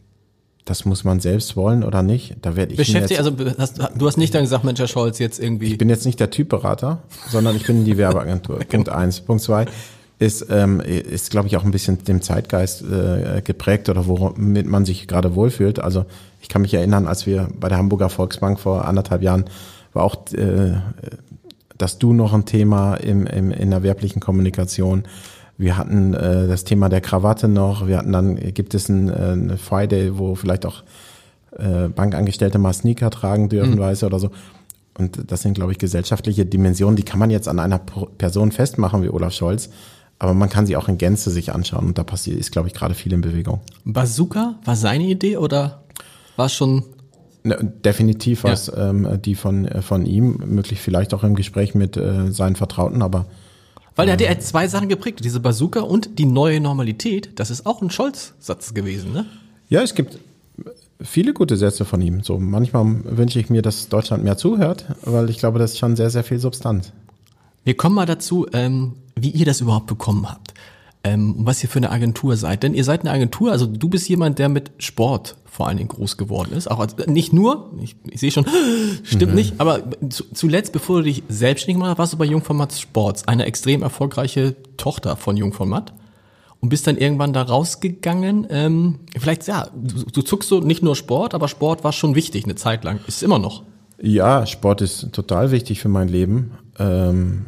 das muss man selbst wollen oder nicht. Da werde ich Beschäftigt, also hast, du hast nicht dann gesagt, Mensch, Herr Scholz, jetzt irgendwie. Ich bin jetzt nicht der Typberater, sondern ich bin die Werbeagentur. Punkt eins. Punkt zwei ist, ähm, ist glaube ich, auch ein bisschen dem Zeitgeist äh, geprägt oder womit man sich gerade wohlfühlt. Also ich kann mich erinnern, als wir bei der Hamburger Volksbank vor anderthalb Jahren war auch äh, das Du noch ein Thema im, im, in der werblichen Kommunikation. Wir hatten äh, das Thema der Krawatte noch. Wir hatten dann, gibt es ein äh, Friday, wo vielleicht auch äh, Bankangestellte mal Sneaker tragen dürfen, mhm. weiß oder so. Und das sind, glaube ich, gesellschaftliche Dimensionen, die kann man jetzt an einer Person festmachen wie Olaf Scholz. Aber man kann sie auch in Gänze sich anschauen. Und da passiert, ist, glaube ich, gerade viel in Bewegung. Bazooka war seine Idee oder war es schon? Ne, definitiv war es ja. ähm, die von, von ihm, möglich vielleicht auch im Gespräch mit äh, seinen Vertrauten, aber weil er hat ja zwei Sachen geprägt, diese Bazooka und die neue Normalität. Das ist auch ein Scholz-Satz gewesen, ne? Ja, es gibt viele gute Sätze von ihm. So manchmal wünsche ich mir, dass Deutschland mehr zuhört, weil ich glaube, das ist schon sehr, sehr viel Substanz. Wir kommen mal dazu, ähm, wie ihr das überhaupt bekommen habt. Ähm, was ihr für eine Agentur seid. Denn ihr seid eine Agentur, also du bist jemand, der mit Sport vor allen Dingen groß geworden ist. Auch als, nicht nur, ich, ich sehe schon, stimmt mhm. nicht, aber zu, zuletzt, bevor du dich selbstständig machst, warst du bei Jungformat Sports, eine extrem erfolgreiche Tochter von Jungformat. Und bist dann irgendwann da rausgegangen. Ähm, vielleicht, ja, du, du zuckst so nicht nur Sport, aber Sport war schon wichtig eine Zeit lang. Ist es immer noch. Ja, Sport ist total wichtig für mein Leben. Ähm,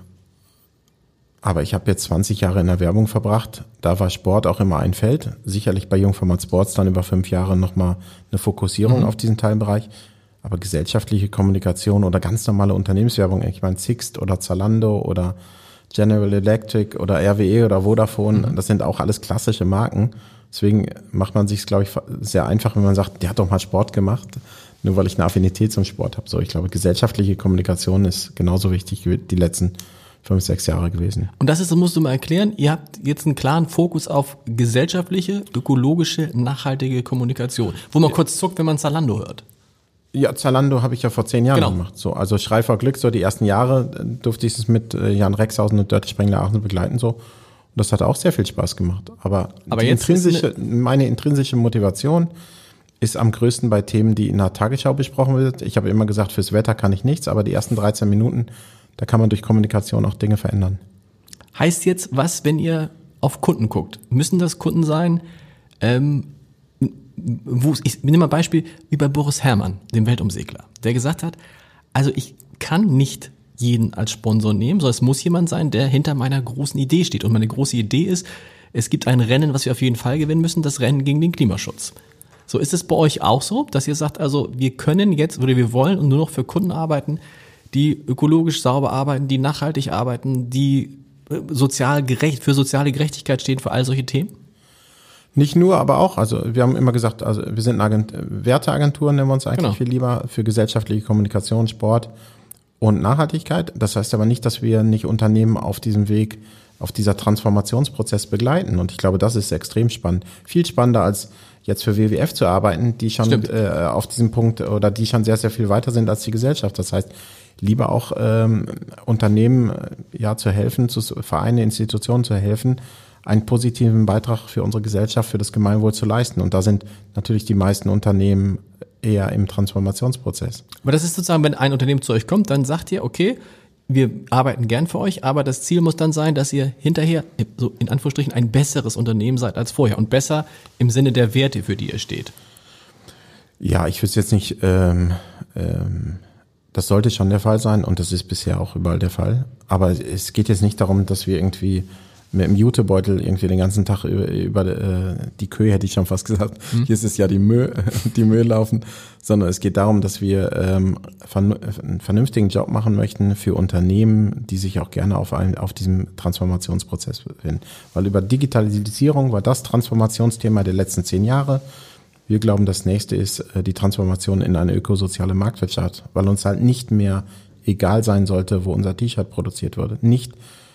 aber ich habe jetzt zwanzig Jahre in der Werbung verbracht. Da war Sport auch immer ein Feld. Sicherlich bei Jungformat Sports dann über fünf Jahre nochmal eine Fokussierung mhm. auf diesen Teilbereich. Aber gesellschaftliche Kommunikation oder ganz normale Unternehmenswerbung, ich meine Sixt oder Zalando oder General Electric oder R W E oder Vodafone, mhm. das sind auch alles klassische Marken. Deswegen macht man sich, glaube ich, sehr einfach, wenn man sagt, der hat doch mal Sport gemacht, nur weil ich eine Affinität zum Sport habe. So, ich glaube, gesellschaftliche Kommunikation ist genauso wichtig wie die letzten fünf, sechs Jahre gewesen. Und das ist, das musst du mal erklären, ihr habt jetzt einen klaren Fokus auf gesellschaftliche, ökologische, nachhaltige Kommunikation. Wo man ja. kurz zuckt, wenn man Zalando hört. Ja, Zalando habe ich ja vor zehn Jahren genau. gemacht. So, also Schrei vor Glück, so die ersten Jahre durfte ich es mit Jan Rexhausen und Dörte Sprengler-Aachen begleiten. So. Und das hat auch sehr viel Spaß gemacht. Aber, Aber die jetzt intrinsische, meine intrinsische Motivation ist am größten bei Themen, die in der Tagesschau besprochen wird. Ich habe immer gesagt, fürs Wetter kann ich nichts, aber die ersten dreizehn Minuten, da kann man durch Kommunikation auch Dinge verändern. Heißt jetzt was, wenn ihr auf Kunden guckt? Müssen das Kunden sein, ähm, wo, ich nehme mal ein Beispiel wie bei Boris Herrmann, dem Weltumsegler, der gesagt hat, also ich kann nicht jeden als Sponsor nehmen, sondern es muss jemand sein, der hinter meiner großen Idee steht. Und meine große Idee ist, es gibt ein Rennen, was wir auf jeden Fall gewinnen müssen, das Rennen gegen den Klimaschutz. So, ist es bei euch auch so, dass ihr sagt, also wir können jetzt oder wir wollen und nur noch für Kunden arbeiten, die ökologisch sauber arbeiten, die nachhaltig arbeiten, die sozial gerecht, für soziale Gerechtigkeit stehen, für all solche Themen? Nicht nur, aber auch. Also wir haben immer gesagt, also wir sind eine Agent- Werteagentur, nennen wir uns eigentlich genau. viel lieber, für gesellschaftliche Kommunikation, Sport und Nachhaltigkeit. Das heißt aber nicht, dass wir nicht Unternehmen auf diesem Weg, auf dieser Transformationsprozess begleiten. Und ich glaube, das ist extrem spannend. Viel spannender als jetzt für W W F zu arbeiten, die schon äh, auf diesem Punkt oder die schon sehr, sehr viel weiter sind als die Gesellschaft. Das heißt, lieber auch ähm, Unternehmen ja zu helfen, zu Vereine, Institutionen zu helfen, einen positiven Beitrag für unsere Gesellschaft, für das Gemeinwohl zu leisten. Und da sind natürlich die meisten Unternehmen eher im Transformationsprozess. Aber das ist sozusagen, wenn ein Unternehmen zu euch kommt, dann sagt ihr, okay, wir arbeiten gern für euch, aber das Ziel muss dann sein, dass ihr hinterher, so in Anführungsstrichen, ein besseres Unternehmen seid als vorher und besser im Sinne der Werte, für die ihr steht. Ja, ich würde es jetzt nicht, ähm, ähm, das sollte schon der Fall sein und das ist bisher auch überall der Fall. Aber es geht jetzt nicht darum, dass wir irgendwie mit dem Jutebeutel irgendwie den ganzen Tag über, über äh, die Kühe, hätte ich schon fast gesagt. Mhm. Hier ist es ja die Mühe, die Mühe laufen, sondern es geht darum, dass wir ähm, einen vernünftigen Job machen möchten für Unternehmen, die sich auch gerne auf, ein, auf diesem Transformationsprozess befinden. Weil über Digitalisierung war das Transformationsthema der letzten zehn Jahre. Wir glauben, das nächste ist äh, die Transformation in eine ökosoziale Marktwirtschaft, weil uns halt nicht mehr egal sein sollte, wo unser T-Shirt produziert wurde. Nicht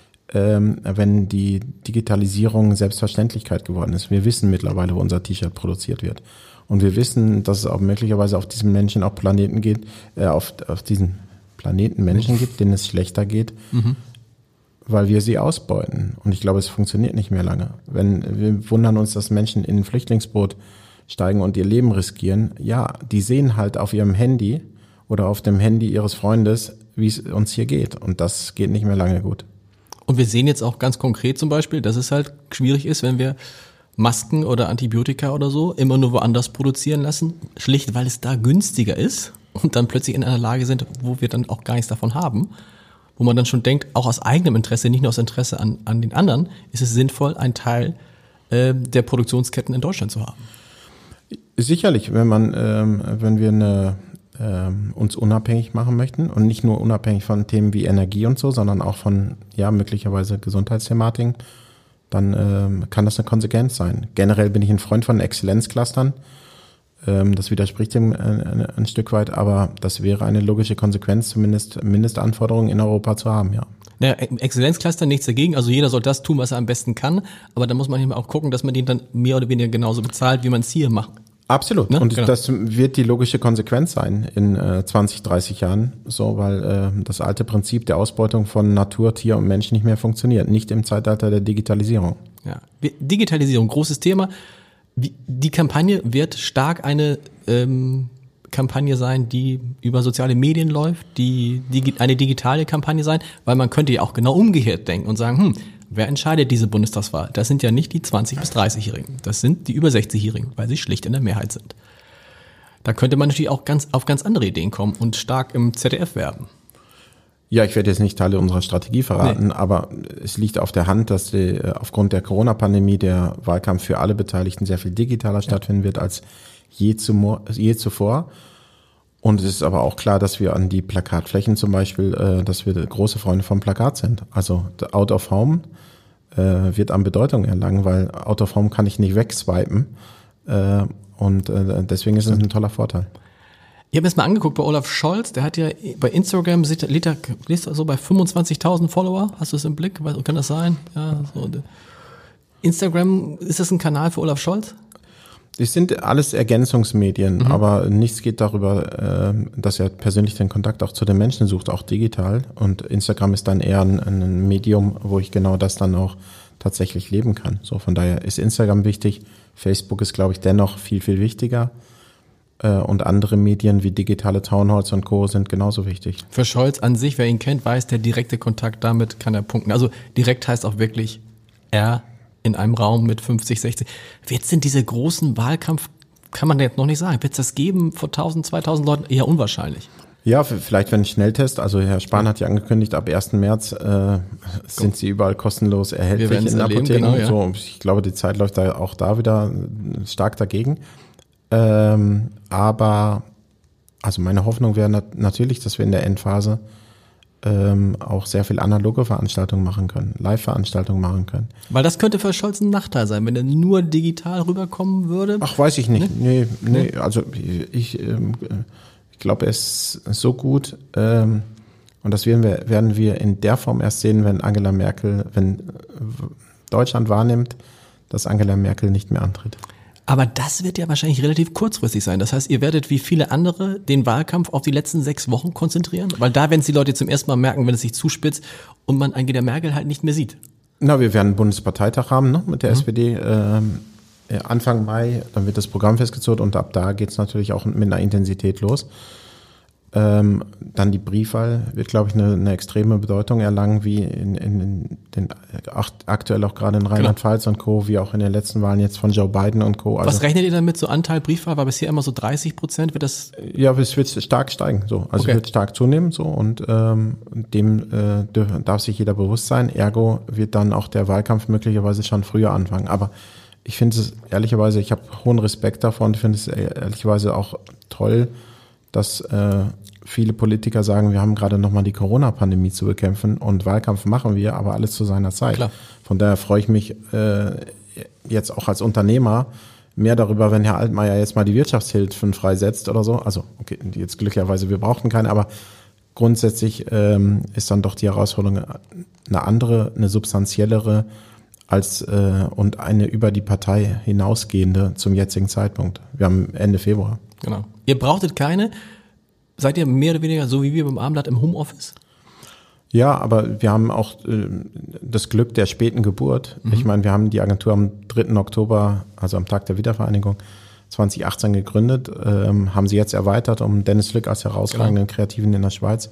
Ähm, wenn die Digitalisierung Selbstverständlichkeit geworden ist. Wir wissen mittlerweile, wo unser T-Shirt produziert wird. Und wir wissen, dass es auch möglicherweise auf diesen Menschen auch Planeten geht, äh, auf, auf diesen Planeten Menschen gibt, denen es schlechter geht, mhm. weil wir sie ausbeuten. Und ich glaube, es funktioniert nicht mehr lange. Wenn wir wundern uns, dass Menschen in ein Flüchtlingsboot steigen und ihr Leben riskieren, ja, die sehen halt auf ihrem Handy oder auf dem Handy ihres Freundes, wie es uns hier geht. Und das geht nicht mehr lange gut. Und wir sehen jetzt auch ganz konkret zum Beispiel, dass es halt schwierig ist, wenn wir Masken oder Antibiotika oder so immer nur woanders produzieren lassen, schlicht weil es da günstiger ist und dann plötzlich in einer Lage sind, wo wir dann auch gar nichts davon haben, wo man dann schon denkt, auch aus eigenem Interesse, nicht nur aus Interesse an, an den anderen, ist es sinnvoll, einen Teil äh, der Produktionsketten in Deutschland zu haben. Sicherlich, wenn man, ähm, wenn wir eine uns unabhängig machen möchten und nicht nur unabhängig von Themen wie Energie und so, sondern auch von, ja, möglicherweise Gesundheitsthematiken, dann ähm, kann das eine Konsequenz sein. Generell bin ich ein Freund von Exzellenzclustern. Ähm, das widerspricht dem ein, ein Stück weit, aber das wäre eine logische Konsequenz, zumindest Mindestanforderungen in Europa zu haben, ja. Naja, Exzellenzcluster, nichts dagegen. Also jeder soll das tun, was er am besten kann. Aber da muss man eben auch gucken, dass man den dann mehr oder weniger genauso bezahlt, wie man es hier macht. Absolut. Ne? Und genau. Das wird die logische Konsequenz sein in äh, zwanzig, dreißig Jahren, so, weil äh, das alte Prinzip der Ausbeutung von Natur, Tier und Mensch nicht mehr funktioniert. Nicht im Zeitalter der Digitalisierung. Ja, Digitalisierung, großes Thema. Die Kampagne wird stark eine ähm, Kampagne sein, die über soziale Medien läuft, die, die eine digitale Kampagne sein, weil man könnte ja auch genau umgekehrt denken und sagen, hm, wer entscheidet diese Bundestagswahl? Das sind ja nicht die zwanzig- bis dreißigjährigen, das sind die über sechzigjährigen, weil sie schlicht in der Mehrheit sind. Da könnte man natürlich auch ganz auf ganz andere Ideen kommen und stark im Z D F werben. Ja, ich werde jetzt nicht Teile unserer Strategie verraten, nee. Aber es liegt auf der Hand, dass die, aufgrund der Corona-Pandemie der Wahlkampf für alle Beteiligten sehr viel digitaler stattfinden wird als je, zu, je zuvor. Und es ist aber auch klar, dass wir an die Plakatflächen zum Beispiel, äh, dass wir große Freunde vom Plakat sind. Also Out of Home äh, wird an Bedeutung erlangen, weil Out of Home kann ich nicht wegswipen. Äh, und äh, deswegen ist es ein toller Vorteil. Ich habe jetzt mal angeguckt bei Olaf Scholz, der hat ja bei Instagram, liegt er so bei fünfundzwanzigtausend Follower. Hast du es im Blick? Kann das sein? Ja, so. Instagram, ist das ein Kanal für Olaf Scholz? Es sind alles Ergänzungsmedien, mhm. aber nichts geht darüber, dass er persönlich den Kontakt auch zu den Menschen sucht, auch digital. Und Instagram ist dann eher ein, ein Medium, wo ich genau das dann auch tatsächlich leben kann. So, von daher ist Instagram wichtig. Facebook ist, glaube ich, dennoch viel, viel wichtiger. Und andere Medien wie digitale Townhalls und Co. sind genauso wichtig. Für Scholz an sich, wer ihn kennt, weiß, der direkte Kontakt damit kann er punkten. Also direkt heißt auch wirklich er in einem Raum mit fünfzig, sechzig. Wird es denn diese großen Wahlkampf, kann man jetzt noch nicht sagen, wird es das geben vor tausend, zweitausend Leuten? Eher unwahrscheinlich. Ja, vielleicht wenn ein Schnelltest, also Herr Spahn hat ja angekündigt, ab ersten März äh, sind sie überall kostenlos erhältlich in den Apotheken. Genau, ja. So, ich glaube, die Zeit läuft da auch da wieder stark dagegen. Ähm, aber also meine Hoffnung wäre nat- natürlich, dass wir in der Endphase ähm, auch sehr viel analoge Veranstaltungen machen können, Live-Veranstaltungen machen können. Weil das könnte für Scholz ein Nachteil sein, wenn er nur digital rüberkommen würde? Ach, weiß ich nicht. Nee, nee, nee. Also ich, ähm, ich glaube, er ist so gut ähm, und das werden wir, werden wir in der Form erst sehen, wenn Angela Merkel, wenn Deutschland wahrnimmt, dass Angela Merkel nicht mehr antritt. Aber das wird ja wahrscheinlich relativ kurzfristig sein. Das heißt, ihr werdet wie viele andere den Wahlkampf auf die letzten sechs Wochen konzentrieren? Weil da werden es die Leute zum ersten Mal merken, wenn es sich zuspitzt und man Angela Merkel halt nicht mehr sieht. Na, wir werden einen Bundesparteitag haben, ne, mit der mhm. S P D äh, Anfang Mai. Dann wird das Programm festgezogen und ab da geht es natürlich auch mit einer Intensität los. Ähm, dann die Briefwahl wird, glaube ich, eine, eine extreme Bedeutung erlangen, wie in, in, in den ach, aktuell auch gerade in Rheinland-Pfalz genau. und Co., wie auch in den letzten Wahlen jetzt von Joe Biden und Co. Also, was rechnet ihr damit, so Anteil Briefwahl? War bisher immer so dreißig Prozent? Wird das? Ja, es wird stark steigen, so. Also okay. es wird stark zunehmen, so. Und ähm, dem äh, darf sich jeder bewusst sein. Ergo wird dann auch der Wahlkampf möglicherweise schon früher anfangen. Aber ich finde es ehrlicherweise, ich habe hohen Respekt davon, finde es ehrlicherweise auch toll, dass äh, viele Politiker sagen, wir haben gerade nochmal die Corona-Pandemie zu bekämpfen und Wahlkampf machen wir, aber alles zu seiner Zeit. Klar. Von daher freue ich mich äh, jetzt auch als Unternehmer mehr darüber, wenn Herr Altmaier jetzt mal die Wirtschaftshilfen freisetzt oder so. Also okay, jetzt glücklicherweise, wir brauchten keine, aber grundsätzlich ähm, ist dann doch die Herausforderung eine andere, eine substanziellere als äh, und eine über die Partei hinausgehende zum jetzigen Zeitpunkt. Wir haben Ende Februar. Genau. Ihr brauchtet keine, seid ihr mehr oder weniger so wie wir beim Abendblatt im Homeoffice? Ja, aber wir haben auch äh, das Glück der späten Geburt. Mhm. Ich meine, wir haben die Agentur am dritten Oktober, also am Tag der Wiedervereinigung zwanzig achtzehn gegründet, ähm, haben sie jetzt erweitert um Dennis Lück als herausragenden genau. Kreativen in der Schweiz.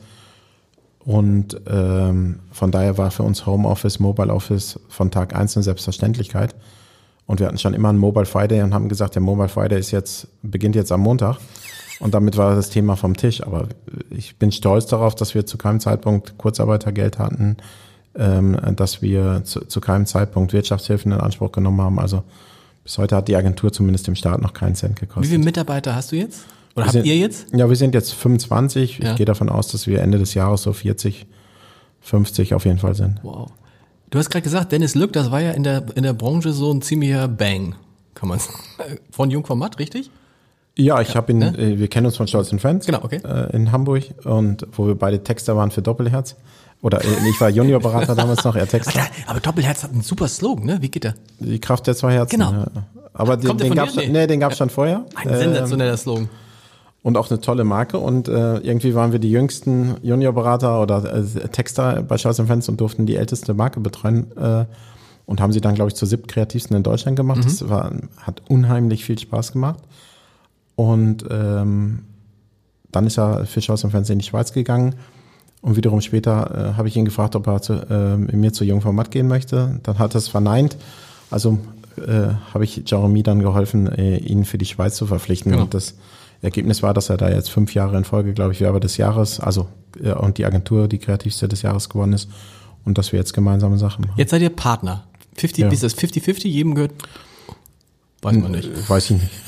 Und ähm, von daher war für uns Homeoffice, Mobile Office von Tag eins eine Selbstverständlichkeit. Und wir hatten schon immer einen Mobile Friday und haben gesagt, der Mobile Friday ist jetzt, beginnt jetzt am Montag. Und damit war das Thema vom Tisch. Aber ich bin stolz darauf, dass wir zu keinem Zeitpunkt Kurzarbeitergeld hatten, ähm, dass wir zu, zu keinem Zeitpunkt Wirtschaftshilfen in Anspruch genommen haben. Also bis heute hat die Agentur zumindest im Staat noch keinen Cent gekostet. Wie viele Mitarbeiter hast du jetzt? Oder wir habt sind, ihr jetzt? Ja, wir sind jetzt fünfundzwanzig. Ja. Ich gehe davon aus, dass wir Ende des Jahres so vierzig, fünfzig auf jeden Fall sind. Wow. Du hast gerade gesagt, Dennis Lück, das war ja in der in der Branche so ein ziemlicher Bang, kann man sagen. Von Jung vom Matt, richtig? Ja, ich habe ihn, ne? äh, wir kennen uns von Stolz und Fans genau, okay. äh, in Hamburg und wo wir beide Texter waren für Doppelherz. Oder äh, ich war Juniorberater damals noch, er Texter. Aber, aber Doppelherz hat einen super Slogan, ne? Wie geht der? Die Kraft der zwei Herzen. Genau. Ja. Aber den, den gab's, nee. nee, den gab's schon vorher. Ein sensationeller ähm, Slogan. Und auch eine tolle Marke und äh, irgendwie waren wir die jüngsten Juniorberater oder äh, Texter bei Stolz und Fans und durften die älteste Marke betreuen äh, und haben sie dann, glaube ich, zur siebten kreativsten in Deutschland gemacht. Mhm. Das war, hat unheimlich viel Spaß gemacht. Und ähm, dann ist er für Stolz und Fans in die Schweiz gegangen und wiederum später äh, habe ich ihn gefragt, ob er zu, äh, mit mir zu Jung vom Matt gehen möchte. Dann hat er es verneint. Also äh, habe ich Jeremy dann geholfen, äh, ihn für die Schweiz zu verpflichten. Genau. Und das Ergebnis war, dass er da jetzt fünf Jahre in Folge, glaube ich, Werber des Jahres, also ja, und die Agentur die kreativste des Jahres geworden ist und dass wir jetzt gemeinsame Sachen machen. Jetzt seid ihr Partner. fünfzig, ja. Ist das fünfzig fünfzig, jedem gehört? Weiß man nicht. Weiß ich nicht.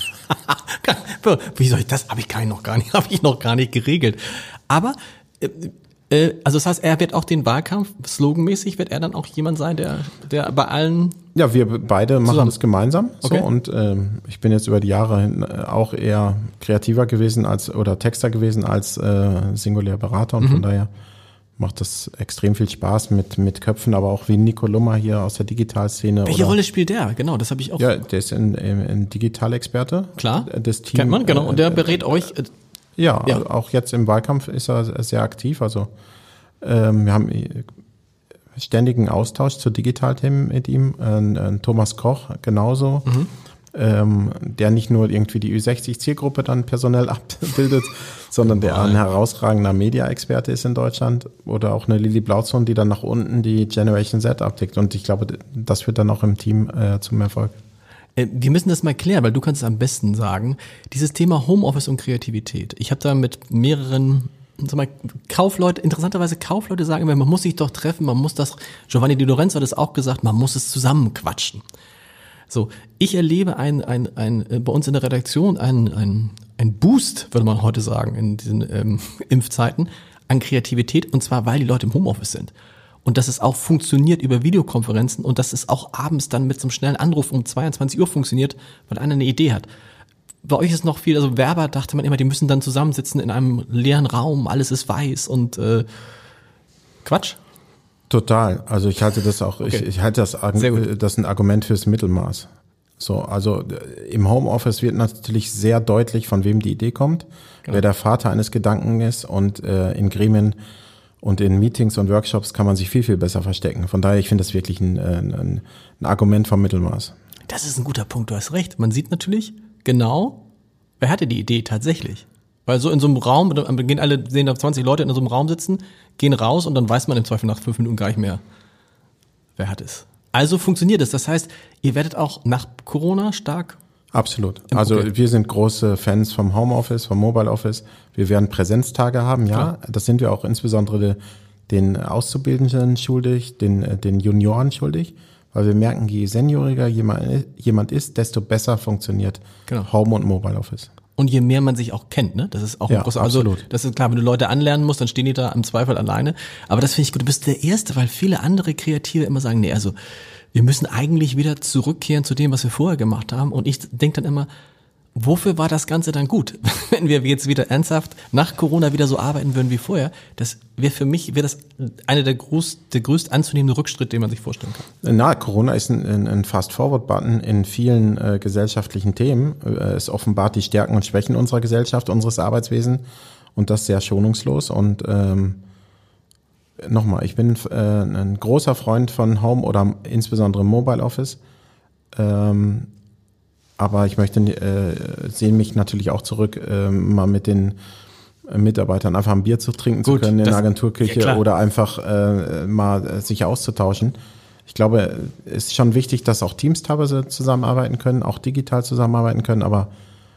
Wie soll ich das? Habe ich gar noch gar nicht, habe ich noch gar nicht geregelt. Aber äh, also das heißt, er wird auch den Wahlkampf sloganmäßig, wird er dann auch jemand sein, der der bei allen. Ja, wir beide machen zusammen. Das gemeinsam. So, okay. Und ähm, ich bin jetzt über die Jahre hin auch eher kreativer gewesen als oder Texter gewesen als äh, singulär Berater und mhm. von daher macht das extrem viel Spaß mit mit Köpfen, aber auch wie Nico Lummer hier aus der Digitalszene. Welche oder, Rolle spielt der? Genau, das habe ich auch. Ja, der ist ein, ein Digitalexperte. Klar. Das Team. Kennt man, genau. Und der berät äh, euch. Äh, ja, ja, auch jetzt im Wahlkampf ist er sehr aktiv. Also ähm, wir haben ständigen Austausch zu Digitalthemen mit ihm. Äh, äh, Thomas Koch genauso. Mhm. Ähm, der nicht nur irgendwie die Ü sechzig Zielgruppe dann personell abbildet, sondern der ein herausragender Media-Experte ist in Deutschland oder auch eine Lili Blauzon, die dann nach unten die Generation Z abdeckt und ich glaube, das wird dann auch im Team äh, zum Erfolg. Wir müssen das mal klären, weil du kannst es am besten sagen, dieses Thema Homeoffice und Kreativität. Ich habe da mit mehreren sag mal, Kaufleute, interessanterweise Kaufleute sagen immer, man muss sich doch treffen, man muss das, Giovanni Di Lorenzo hat es auch gesagt, man muss es zusammenquatschen. So, ich erlebe ein, ein, ein, bei uns in der Redaktion ein, ein, ein Boost, würde man heute sagen, in diesen ähm, Impfzeiten, an Kreativität, und zwar, weil die Leute im Homeoffice sind. Und dass es auch funktioniert über Videokonferenzen und dass es auch abends dann mit so einem schnellen Anruf um zweiundzwanzig Uhr funktioniert, weil einer eine Idee hat. Bei euch ist noch viel, also Werber dachte man immer, die müssen dann zusammensitzen in einem leeren Raum, alles ist weiß und äh, Quatsch. Total. Also ich halte das auch, okay. ich, ich halte das, das ein Argument fürs Mittelmaß. So, also im Homeoffice wird natürlich sehr deutlich, von wem die Idee kommt, genau. Wer der Vater eines Gedanken ist und äh, in Gremien und in Meetings und Workshops kann man sich viel, viel besser verstecken. Von daher, ich finde das wirklich ein, ein, ein Argument vom Mittelmaß. Das ist ein guter Punkt, du hast recht. Man sieht natürlich genau, wer hatte die Idee tatsächlich. Weil so in so einem Raum, dann gehen alle, sehen da zwanzig Leute in so einem Raum sitzen, gehen raus und dann weiß man im Zweifel nach fünf Minuten gar nicht mehr, wer hat es. Also funktioniert es. Das heißt, ihr werdet auch nach Corona stark... Absolut. Also okay. Wir sind große Fans vom Homeoffice, vom Mobile Office. Wir werden Präsenztage haben, ja. Klar. Das sind wir auch insbesondere den Auszubildenden schuldig, den, den Junioren schuldig, weil wir merken, je senioriger jemand, jemand ist, desto besser funktioniert genau. Home und Mobile Office. Und je mehr man sich auch kennt, ne? Das ist auch ja, ein großer, also absolut. Das ist klar, wenn du Leute anlernen musst, dann stehen die da im Zweifel alleine. Aber das finde ich gut. Du bist der Erste, weil viele andere Kreative immer sagen, nee, also wir müssen eigentlich wieder zurückkehren zu dem, was wir vorher gemacht haben. Und ich denke dann immer, wofür war das Ganze dann gut? Wenn wir jetzt wieder ernsthaft nach Corona wieder so arbeiten würden wie vorher, das wäre für mich, wäre das einer der groß, der größt anzunehmende Rückschritt, den man sich vorstellen kann. Na, Corona ist ein, ein Fast-Forward-Button in vielen äh, gesellschaftlichen Themen. Äh, es offenbart die Stärken und Schwächen unserer Gesellschaft, unseres Arbeitswesens und das sehr schonungslos. Und ähm, nochmal, ich bin äh, ein großer Freund von Home oder insbesondere Mobile Office. Ähm, aber ich möchte äh, sehen mich natürlich auch zurück, äh, mal mit den Mitarbeitern einfach ein Bier zu trinken Gut, zu können in der Agenturküche ja, oder einfach äh, mal sich auszutauschen. Ich glaube, es ist schon wichtig, dass auch Teams teilweise zusammenarbeiten können, auch digital zusammenarbeiten können, aber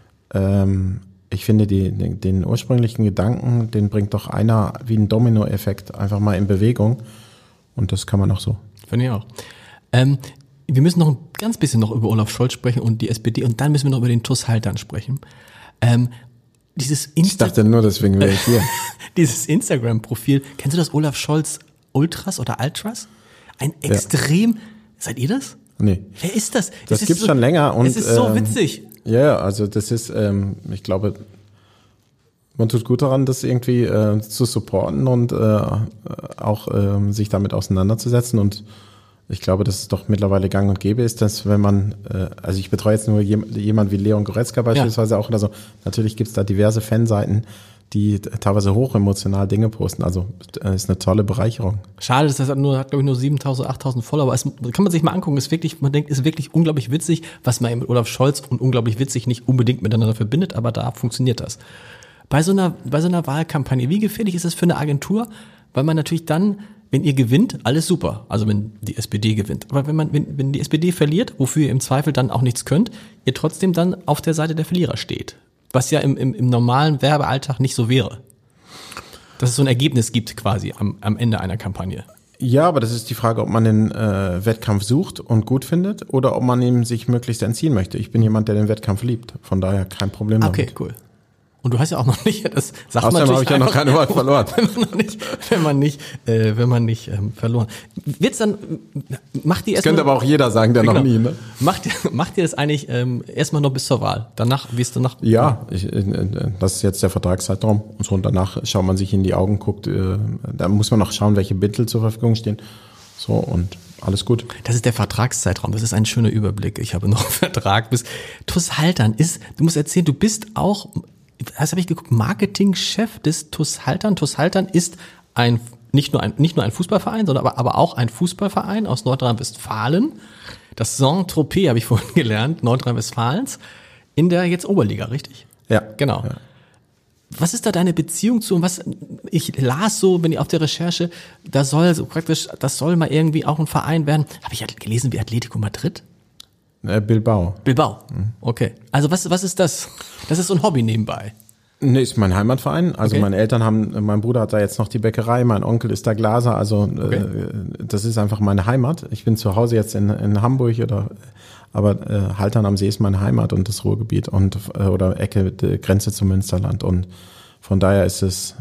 ähm, ich finde, die, den, den ursprünglichen Gedanken, den bringt doch einer wie ein Domino-Effekt einfach mal in Bewegung und das kann man auch so. Finde ich auch. Ähm, wir müssen noch ein ganz bisschen noch über Olaf Scholz sprechen und die S P D und dann müssen wir noch über den T U S Haltern sprechen. Ähm, dieses Insta- ich dachte nur, deswegen wäre ich hier. Dieses Instagram-Profil, kennst du das Olaf Scholz Ultras oder Ultras? Ein extrem, ja. Seid ihr das? Nee. Wer ist das? Das gibt's so, schon länger und es ist so ähm, witzig. Ja, also das ist, ähm, ich glaube, man tut gut daran, das irgendwie äh, zu supporten und äh, auch äh, sich damit auseinanderzusetzen. Und ich glaube, dass es doch mittlerweile gang und gäbe ist, dass wenn man, äh, also ich betreue jetzt nur jem, jemand wie Leon Goretzka beispielsweise ja. auch oder so, natürlich gibt's da diverse Fanseiten, die teilweise hochemotional Dinge posten. Also äh, ist eine tolle Bereicherung. Schade, dass das hat nur hat glaube ich nur siebentausend, achttausend Follower. Es kann man sich mal angucken. Ist wirklich, man denkt, ist wirklich unglaublich witzig, was man mit Olaf Scholz und unglaublich witzig nicht unbedingt miteinander verbindet, aber da funktioniert das. Bei so einer bei so einer Wahlkampagne, wie gefährlich ist das für eine Agentur, weil man natürlich dann, wenn ihr gewinnt, alles super. Also wenn die S P D gewinnt. Aber wenn man wenn, wenn die S P D verliert, wofür ihr im Zweifel dann auch nichts könnt, ihr trotzdem dann auf der Seite der Verlierer steht. Was ja im, im, im normalen Werbealltag nicht so wäre. Dass es so ein Ergebnis gibt quasi am, am Ende einer Kampagne. Ja, aber das ist die Frage, ob man den äh, Wettkampf sucht und gut findet oder ob man ihm sich möglichst entziehen möchte. Ich bin jemand, der den Wettkampf liebt. Von daher kein Problem okay, damit. Okay, cool. Und du hast ja auch noch nicht, das sagt Außerdem man habe ich ja noch kein Wort verloren. Wenn man noch nicht, wenn man nicht, äh, wenn man nicht ähm, verloren. Wird's dann, macht die erstmal. Das könnte aber auch jeder sagen, der genau, noch nie, ne? Macht, macht ihr das eigentlich ähm, erstmal noch bis zur Wahl? Danach, wie ist danach? Ja, ich, das ist jetzt der Vertragszeitraum und so. Und danach schaut man sich in die Augen, guckt, äh, da muss man noch schauen, welche Mittel zur Verfügung stehen. So, und alles gut. Das ist der Vertragszeitraum. Das ist ein schöner Überblick. Ich habe noch einen Vertrag bis T U S Haltern ist, du musst erzählen, du bist auch, das habe ich geguckt, Marketingchef des T U S Haltern. T U S Haltern ist ein nicht nur ein nicht nur ein Fußballverein, sondern aber, aber auch ein Fußballverein aus Nordrhein-Westfalen. Das Saint-Tropez habe ich vorhin gelernt, Nordrhein-Westfalens, in der jetzt Oberliga, richtig? Ja. Genau. Ja. Was ist da deine Beziehung zu? Und was ich las so, wenn ich auf der Recherche, da soll so praktisch, das soll mal irgendwie auch ein Verein werden. Habe ich gelesen wie Atletico Madrid? Bilbao. Bilbao, okay. Also was was ist das? Das ist so ein Hobby nebenbei. Nee, ist mein Heimatverein. Also okay. Meine Eltern haben, mein Bruder hat da jetzt noch die Bäckerei, mein Onkel ist da Glaser. Also okay. äh, das ist einfach meine Heimat. Ich bin zu Hause jetzt in, in Hamburg oder, aber äh, Haltern am See ist meine Heimat und das Ruhrgebiet und äh, oder Ecke, die Grenze zum Münsterland. Und von daher ist es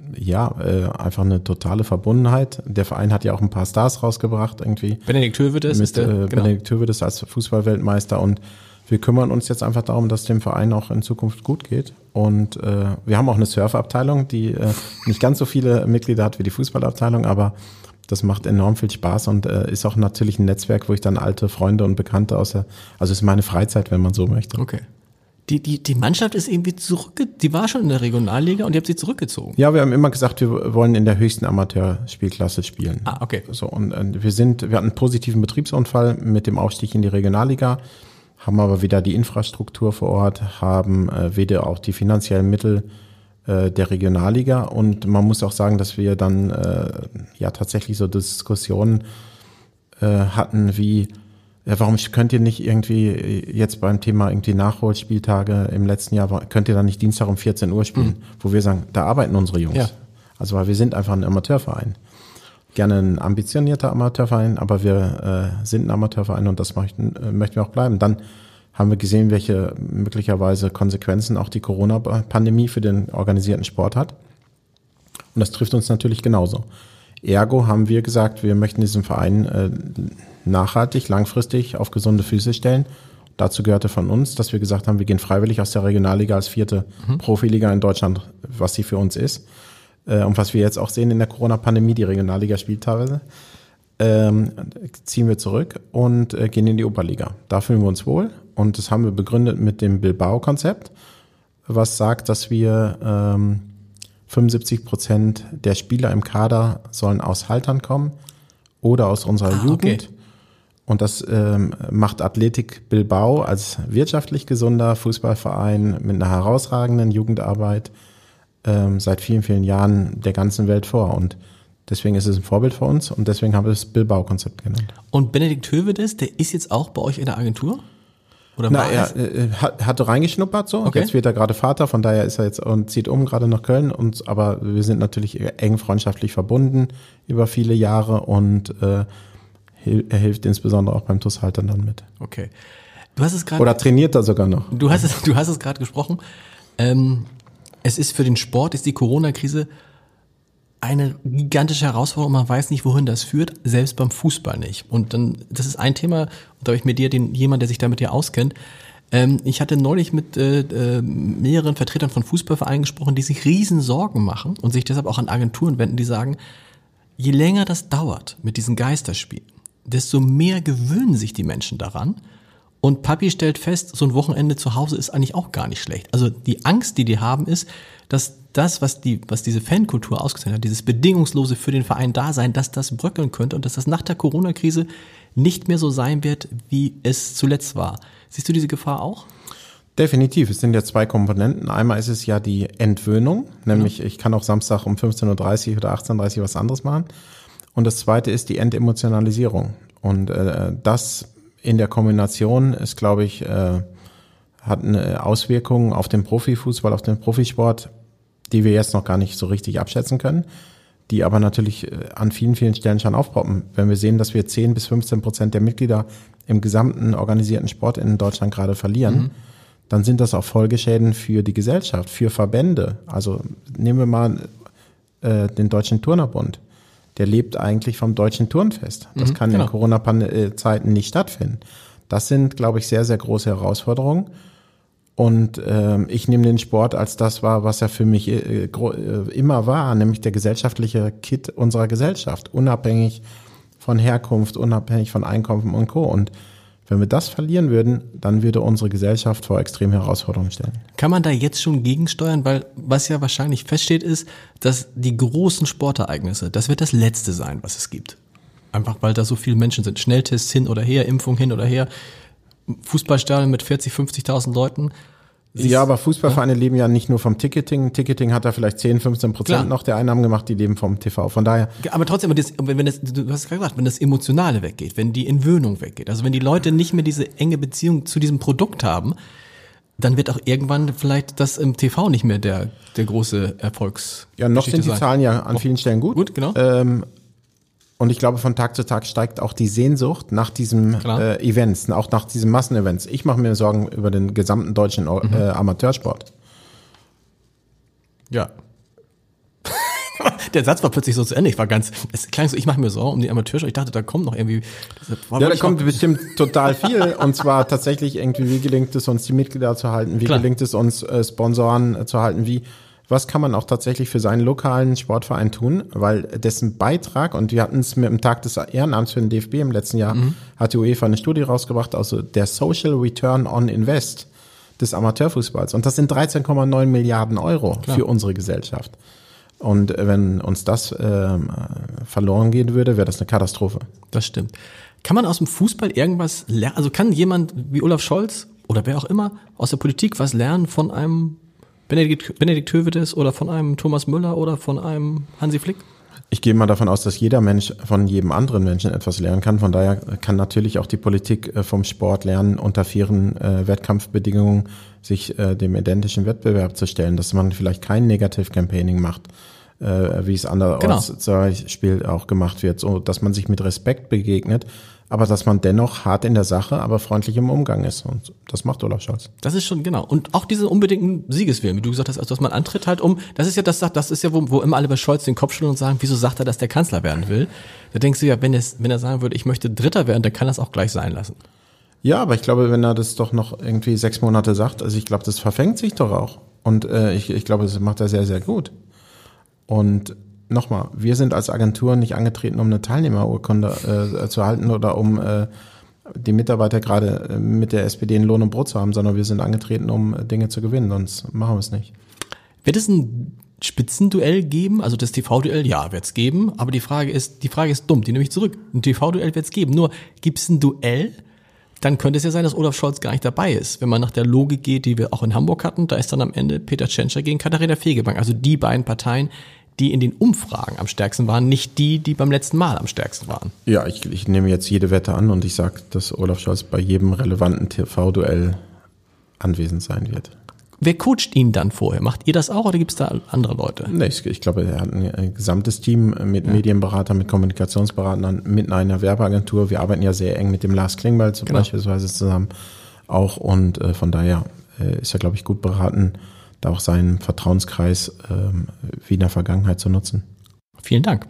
ja äh, einfach eine totale Verbundenheit. Der Verein hat ja auch ein paar Stars rausgebracht irgendwie. Benedikt Höwedes ist der, äh, genau. Benedikt Höwedes als Fußballweltmeister und wir kümmern uns jetzt einfach darum, dass dem Verein auch in Zukunft gut geht. Und äh, wir haben auch eine Surfabteilung, die äh, nicht ganz so viele Mitglieder hat wie die Fußballabteilung, aber das macht enorm viel Spaß und äh, ist auch natürlich ein Netzwerk, wo ich dann alte Freunde und Bekannte aus der, also ist meine Freizeit, wenn man so möchte. Okay. Die, die, die Mannschaft ist irgendwie zurück, die war schon in der Regionalliga und ihr habt sie zurückgezogen. Ja, wir haben immer gesagt, wir wollen in der höchsten Amateurspielklasse spielen. Ah, okay. So, und äh, wir sind, wir hatten einen positiven Betriebsunfall mit dem Aufstieg in die Regionalliga, haben aber weder die Infrastruktur vor Ort, haben äh, weder auch die finanziellen Mittel äh, der Regionalliga. Und man muss auch sagen, dass wir dann äh, ja tatsächlich so Diskussionen äh, hatten wie, ja, warum könnt ihr nicht irgendwie jetzt beim Thema irgendwie Nachholspieltage im letzten Jahr, könnt ihr dann nicht Dienstag um vierzehn Uhr spielen, mhm. wo wir sagen, da arbeiten unsere Jungs. Ja. Also weil wir sind einfach ein Amateurverein. Gerne ein ambitionierter Amateurverein, aber wir äh, sind ein Amateurverein und das möchten, äh, möchten wir auch bleiben. Dann haben wir gesehen, welche möglicherweise Konsequenzen auch die Corona-Pandemie für den organisierten Sport hat. Und das trifft uns natürlich genauso. Ergo haben wir gesagt, wir möchten diesen Verein äh, nachhaltig, langfristig auf gesunde Füße stellen. Dazu gehörte von uns, dass wir gesagt haben, wir gehen freiwillig aus der Regionalliga als vierte mhm. Profiliga in Deutschland, was sie für uns ist. Äh, und was wir jetzt auch sehen in der Corona-Pandemie, die Regionalliga spielt teilweise, ähm, ziehen wir zurück und äh, gehen in die Oberliga. Da fühlen wir uns wohl. Und das haben wir begründet mit dem Bilbao-Konzept, was sagt, dass wir ähm, fünfundsiebzig Prozent der Spieler im Kader sollen aus Haltern kommen oder aus unserer ah, Jugend. Okay. Und das ähm, macht Athletik Bilbao als wirtschaftlich gesunder Fußballverein mit einer herausragenden Jugendarbeit ähm, seit vielen, vielen Jahren der ganzen Welt vor. Und deswegen ist es ein Vorbild für uns und deswegen haben wir das Bilbao-Konzept genannt. Und Benedikt Hövedes, der ist jetzt auch bei euch in der Agentur? Oder Na, er äh, hat, hatte reingeschnuppert so. Okay. Jetzt wird er gerade Vater, von daher ist er jetzt und zieht um gerade nach Köln. Und aber wir sind natürlich eng freundschaftlich verbunden über viele Jahre und äh, er hilft insbesondere auch beim T U S Haltern dann mit. Okay. Du hast es gerade. Oder trainiert er sogar noch. Du hast es, du hast es gerade gesprochen. Ähm, es ist für den Sport, ist die Corona-Krise eine gigantische Herausforderung. Man weiß nicht, wohin das führt, selbst beim Fußball nicht. Und dann, das ist ein Thema, und da habe ich mit dir den jemand, der sich damit ja auskennt. Ähm, ich hatte neulich mit äh, äh, mehreren Vertretern von Fußballvereinen gesprochen, die sich riesen Sorgen machen und sich deshalb auch an Agenturen wenden, die sagen, je länger das dauert mit diesen Geisterspielen, desto mehr gewöhnen sich die Menschen daran. Und Papi stellt fest, so ein Wochenende zu Hause ist eigentlich auch gar nicht schlecht. Also die Angst, die die haben, ist, dass das, was die, was diese Fankultur ausgezeichnet hat, dieses bedingungslose für den Verein Dasein, dass das bröckeln könnte und dass das nach der Corona-Krise nicht mehr so sein wird, wie es zuletzt war. Siehst du diese Gefahr auch? Definitiv. Es sind ja zwei Komponenten. Einmal ist es ja die Entwöhnung, nämlich ich kann auch Samstag um fünfzehn Uhr dreißig oder achtzehn Uhr dreißig was anderes machen. Und das zweite ist die Entemotionalisierung. Und äh, das in der Kombination ist, glaube ich, äh, hat eine Auswirkung auf den Profifußball, auf den Profisport, die wir jetzt noch gar nicht so richtig abschätzen können, die aber natürlich an vielen, vielen Stellen schon aufpoppen. Wenn wir sehen, dass wir zehn bis fünfzehn Prozent der Mitglieder im gesamten organisierten Sport in Deutschland gerade verlieren, mhm. dann sind das auch Folgeschäden für die Gesellschaft, für Verbände. Also nehmen wir mal äh, den Deutschen Turnerbund. Der lebt eigentlich vom Deutschen Turnfest. Das mhm, kann genau. in Corona-Zeiten nicht stattfinden. Das sind, glaube ich, sehr, sehr große Herausforderungen. Und äh, ich nehme den Sport als das wahr, was er für mich äh, gro- äh, immer war, nämlich der gesellschaftliche Kit unserer Gesellschaft, unabhängig von Herkunft, unabhängig von Einkommen und Co. Und wenn wir das verlieren würden, dann würde unsere Gesellschaft vor extreme Herausforderungen stellen. Kann man da jetzt schon gegensteuern? Weil was ja wahrscheinlich feststeht ist, dass die großen Sportereignisse, das wird das Letzte sein, was es gibt. Einfach weil da so viele Menschen sind. Schnelltests hin oder her, Impfung hin oder her. Fußballstadion mit vierzig, fünfzigtausend Leuten. Siehst, ja, aber Fußballvereine ja? leben ja nicht nur vom Ticketing. Ticketing hat da vielleicht zehn, fünfzehn Prozent noch der Einnahmen gemacht, die leben vom T V. Von daher. Aber trotzdem, wenn das, du hast gerade gesagt, wenn das Emotionale weggeht, wenn die Entwöhnung weggeht, also wenn die Leute nicht mehr diese enge Beziehung zu diesem Produkt haben, dann wird auch irgendwann vielleicht das im T V nicht mehr der, der große Erfolgs. Ja, noch sind die sein. Zahlen ja an vielen Stellen gut. Gut, genau. Ähm, Und ich glaube, von Tag zu Tag steigt auch die Sehnsucht nach diesem äh, Events, auch nach diesen Massenevents. Ich mache mir Sorgen über den gesamten deutschen mhm. äh, Amateursport. Ja. Der Satz war plötzlich so zu Ende. Ich war ganz, es klang so, ich mache mir Sorgen um die Amateursport. Ich dachte, da kommt noch irgendwie. Ja, da kommt bestimmt total viel. Und zwar tatsächlich irgendwie, wie gelingt es uns, die Mitglieder zu halten? Wie Klar. gelingt es uns, äh, Sponsoren äh, zu halten? Wie Was kann man auch tatsächlich für seinen lokalen Sportverein tun, weil dessen Beitrag, und wir hatten es mit dem Tag des Ehrenamts für den D F B im letzten Jahr, mhm. hat die UEFA eine Studie rausgebracht, also der Social Return on Invest des Amateurfußballs. Und das sind dreizehn Komma neun Milliarden Euro Klar. für unsere Gesellschaft. Und wenn uns das äh, verloren gehen würde, wäre das eine Katastrophe. Das stimmt. Kann man aus dem Fußball irgendwas lernen? Also kann jemand wie Olaf Scholz oder wer auch immer aus der Politik was lernen von einem Benedikt, Benedikt Höwedes oder von einem Thomas Müller oder von einem Hansi Flick? Ich gehe mal davon aus, dass jeder Mensch von jedem anderen Menschen etwas lernen kann. Von daher kann natürlich auch die Politik vom Sport lernen, unter fairen äh, Wettkampfbedingungen sich äh, dem identischen Wettbewerb zu stellen, dass man vielleicht kein Negative Campaigning macht, äh, wie es anderorts genau. zum Beispiel auch gemacht wird, so dass man sich mit Respekt begegnet, aber dass man dennoch hart in der Sache, aber freundlich im Umgang ist. Und das macht Olaf Scholz. Das ist schon, genau. Und auch diese unbedingten Siegeswillen, wie du gesagt hast, also dass man antritt halt um, das ist ja das, das ist ja, wo, wo immer alle bei Scholz den Kopf schütteln und sagen, wieso sagt er, dass der Kanzler werden will? Da denkst du ja, wenn, es, wenn er sagen würde, ich möchte Dritter werden, dann kann er es auch gleich sein lassen. Ja, aber ich glaube, wenn er das doch noch irgendwie sechs Monate sagt, also ich glaube, das verfängt sich doch auch. Und äh, ich, ich glaube, das macht er sehr, sehr gut. Und nochmal, wir sind als Agentur nicht angetreten, um eine Teilnehmerurkunde äh, zu erhalten oder um äh, die Mitarbeiter gerade äh, mit der S P D in Lohn und Brot zu haben, sondern wir sind angetreten, um äh, Dinge zu gewinnen, sonst machen wir es nicht. Wird es ein Spitzenduell geben? Also das T V-Duell, ja, wird es geben, aber die Frage ist, die Frage ist dumm, die nehme ich zurück. Ein T V-Duell wird es geben, nur gibt es ein Duell, dann könnte es ja sein, dass Olaf Scholz gar nicht dabei ist. Wenn man nach der Logik geht, die wir auch in Hamburg hatten, da ist dann am Ende Peter Tschentscher gegen Katharina Fegebank, also die beiden Parteien, die in den Umfragen am stärksten waren, nicht die, die beim letzten Mal am stärksten waren. Ja, ich, ich nehme jetzt jede Wette an und ich sage, dass Olaf Scholz bei jedem relevanten T V-Duell anwesend sein wird. Wer coacht ihn dann vorher? Macht ihr das auch oder gibt es da andere Leute? Nee, ich, ich glaube, er hat ein, ein gesamtes Team mit ja. Medienberatern, mit Kommunikationsberatern, mit einer Werbeagentur. Wir arbeiten ja sehr eng mit dem Lars Klingbeil zum genau. beispielsweise zusammen auch und äh, von daher äh, ist er, glaube ich, gut beraten, da auch seinen Vertrauenskreis ähm, wie in der Vergangenheit zu nutzen. Vielen Dank.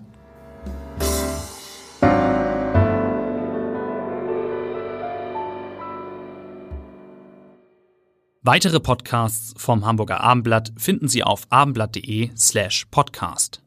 Weitere Podcasts vom Hamburger Abendblatt finden Sie auf abendblatt.de slash podcast.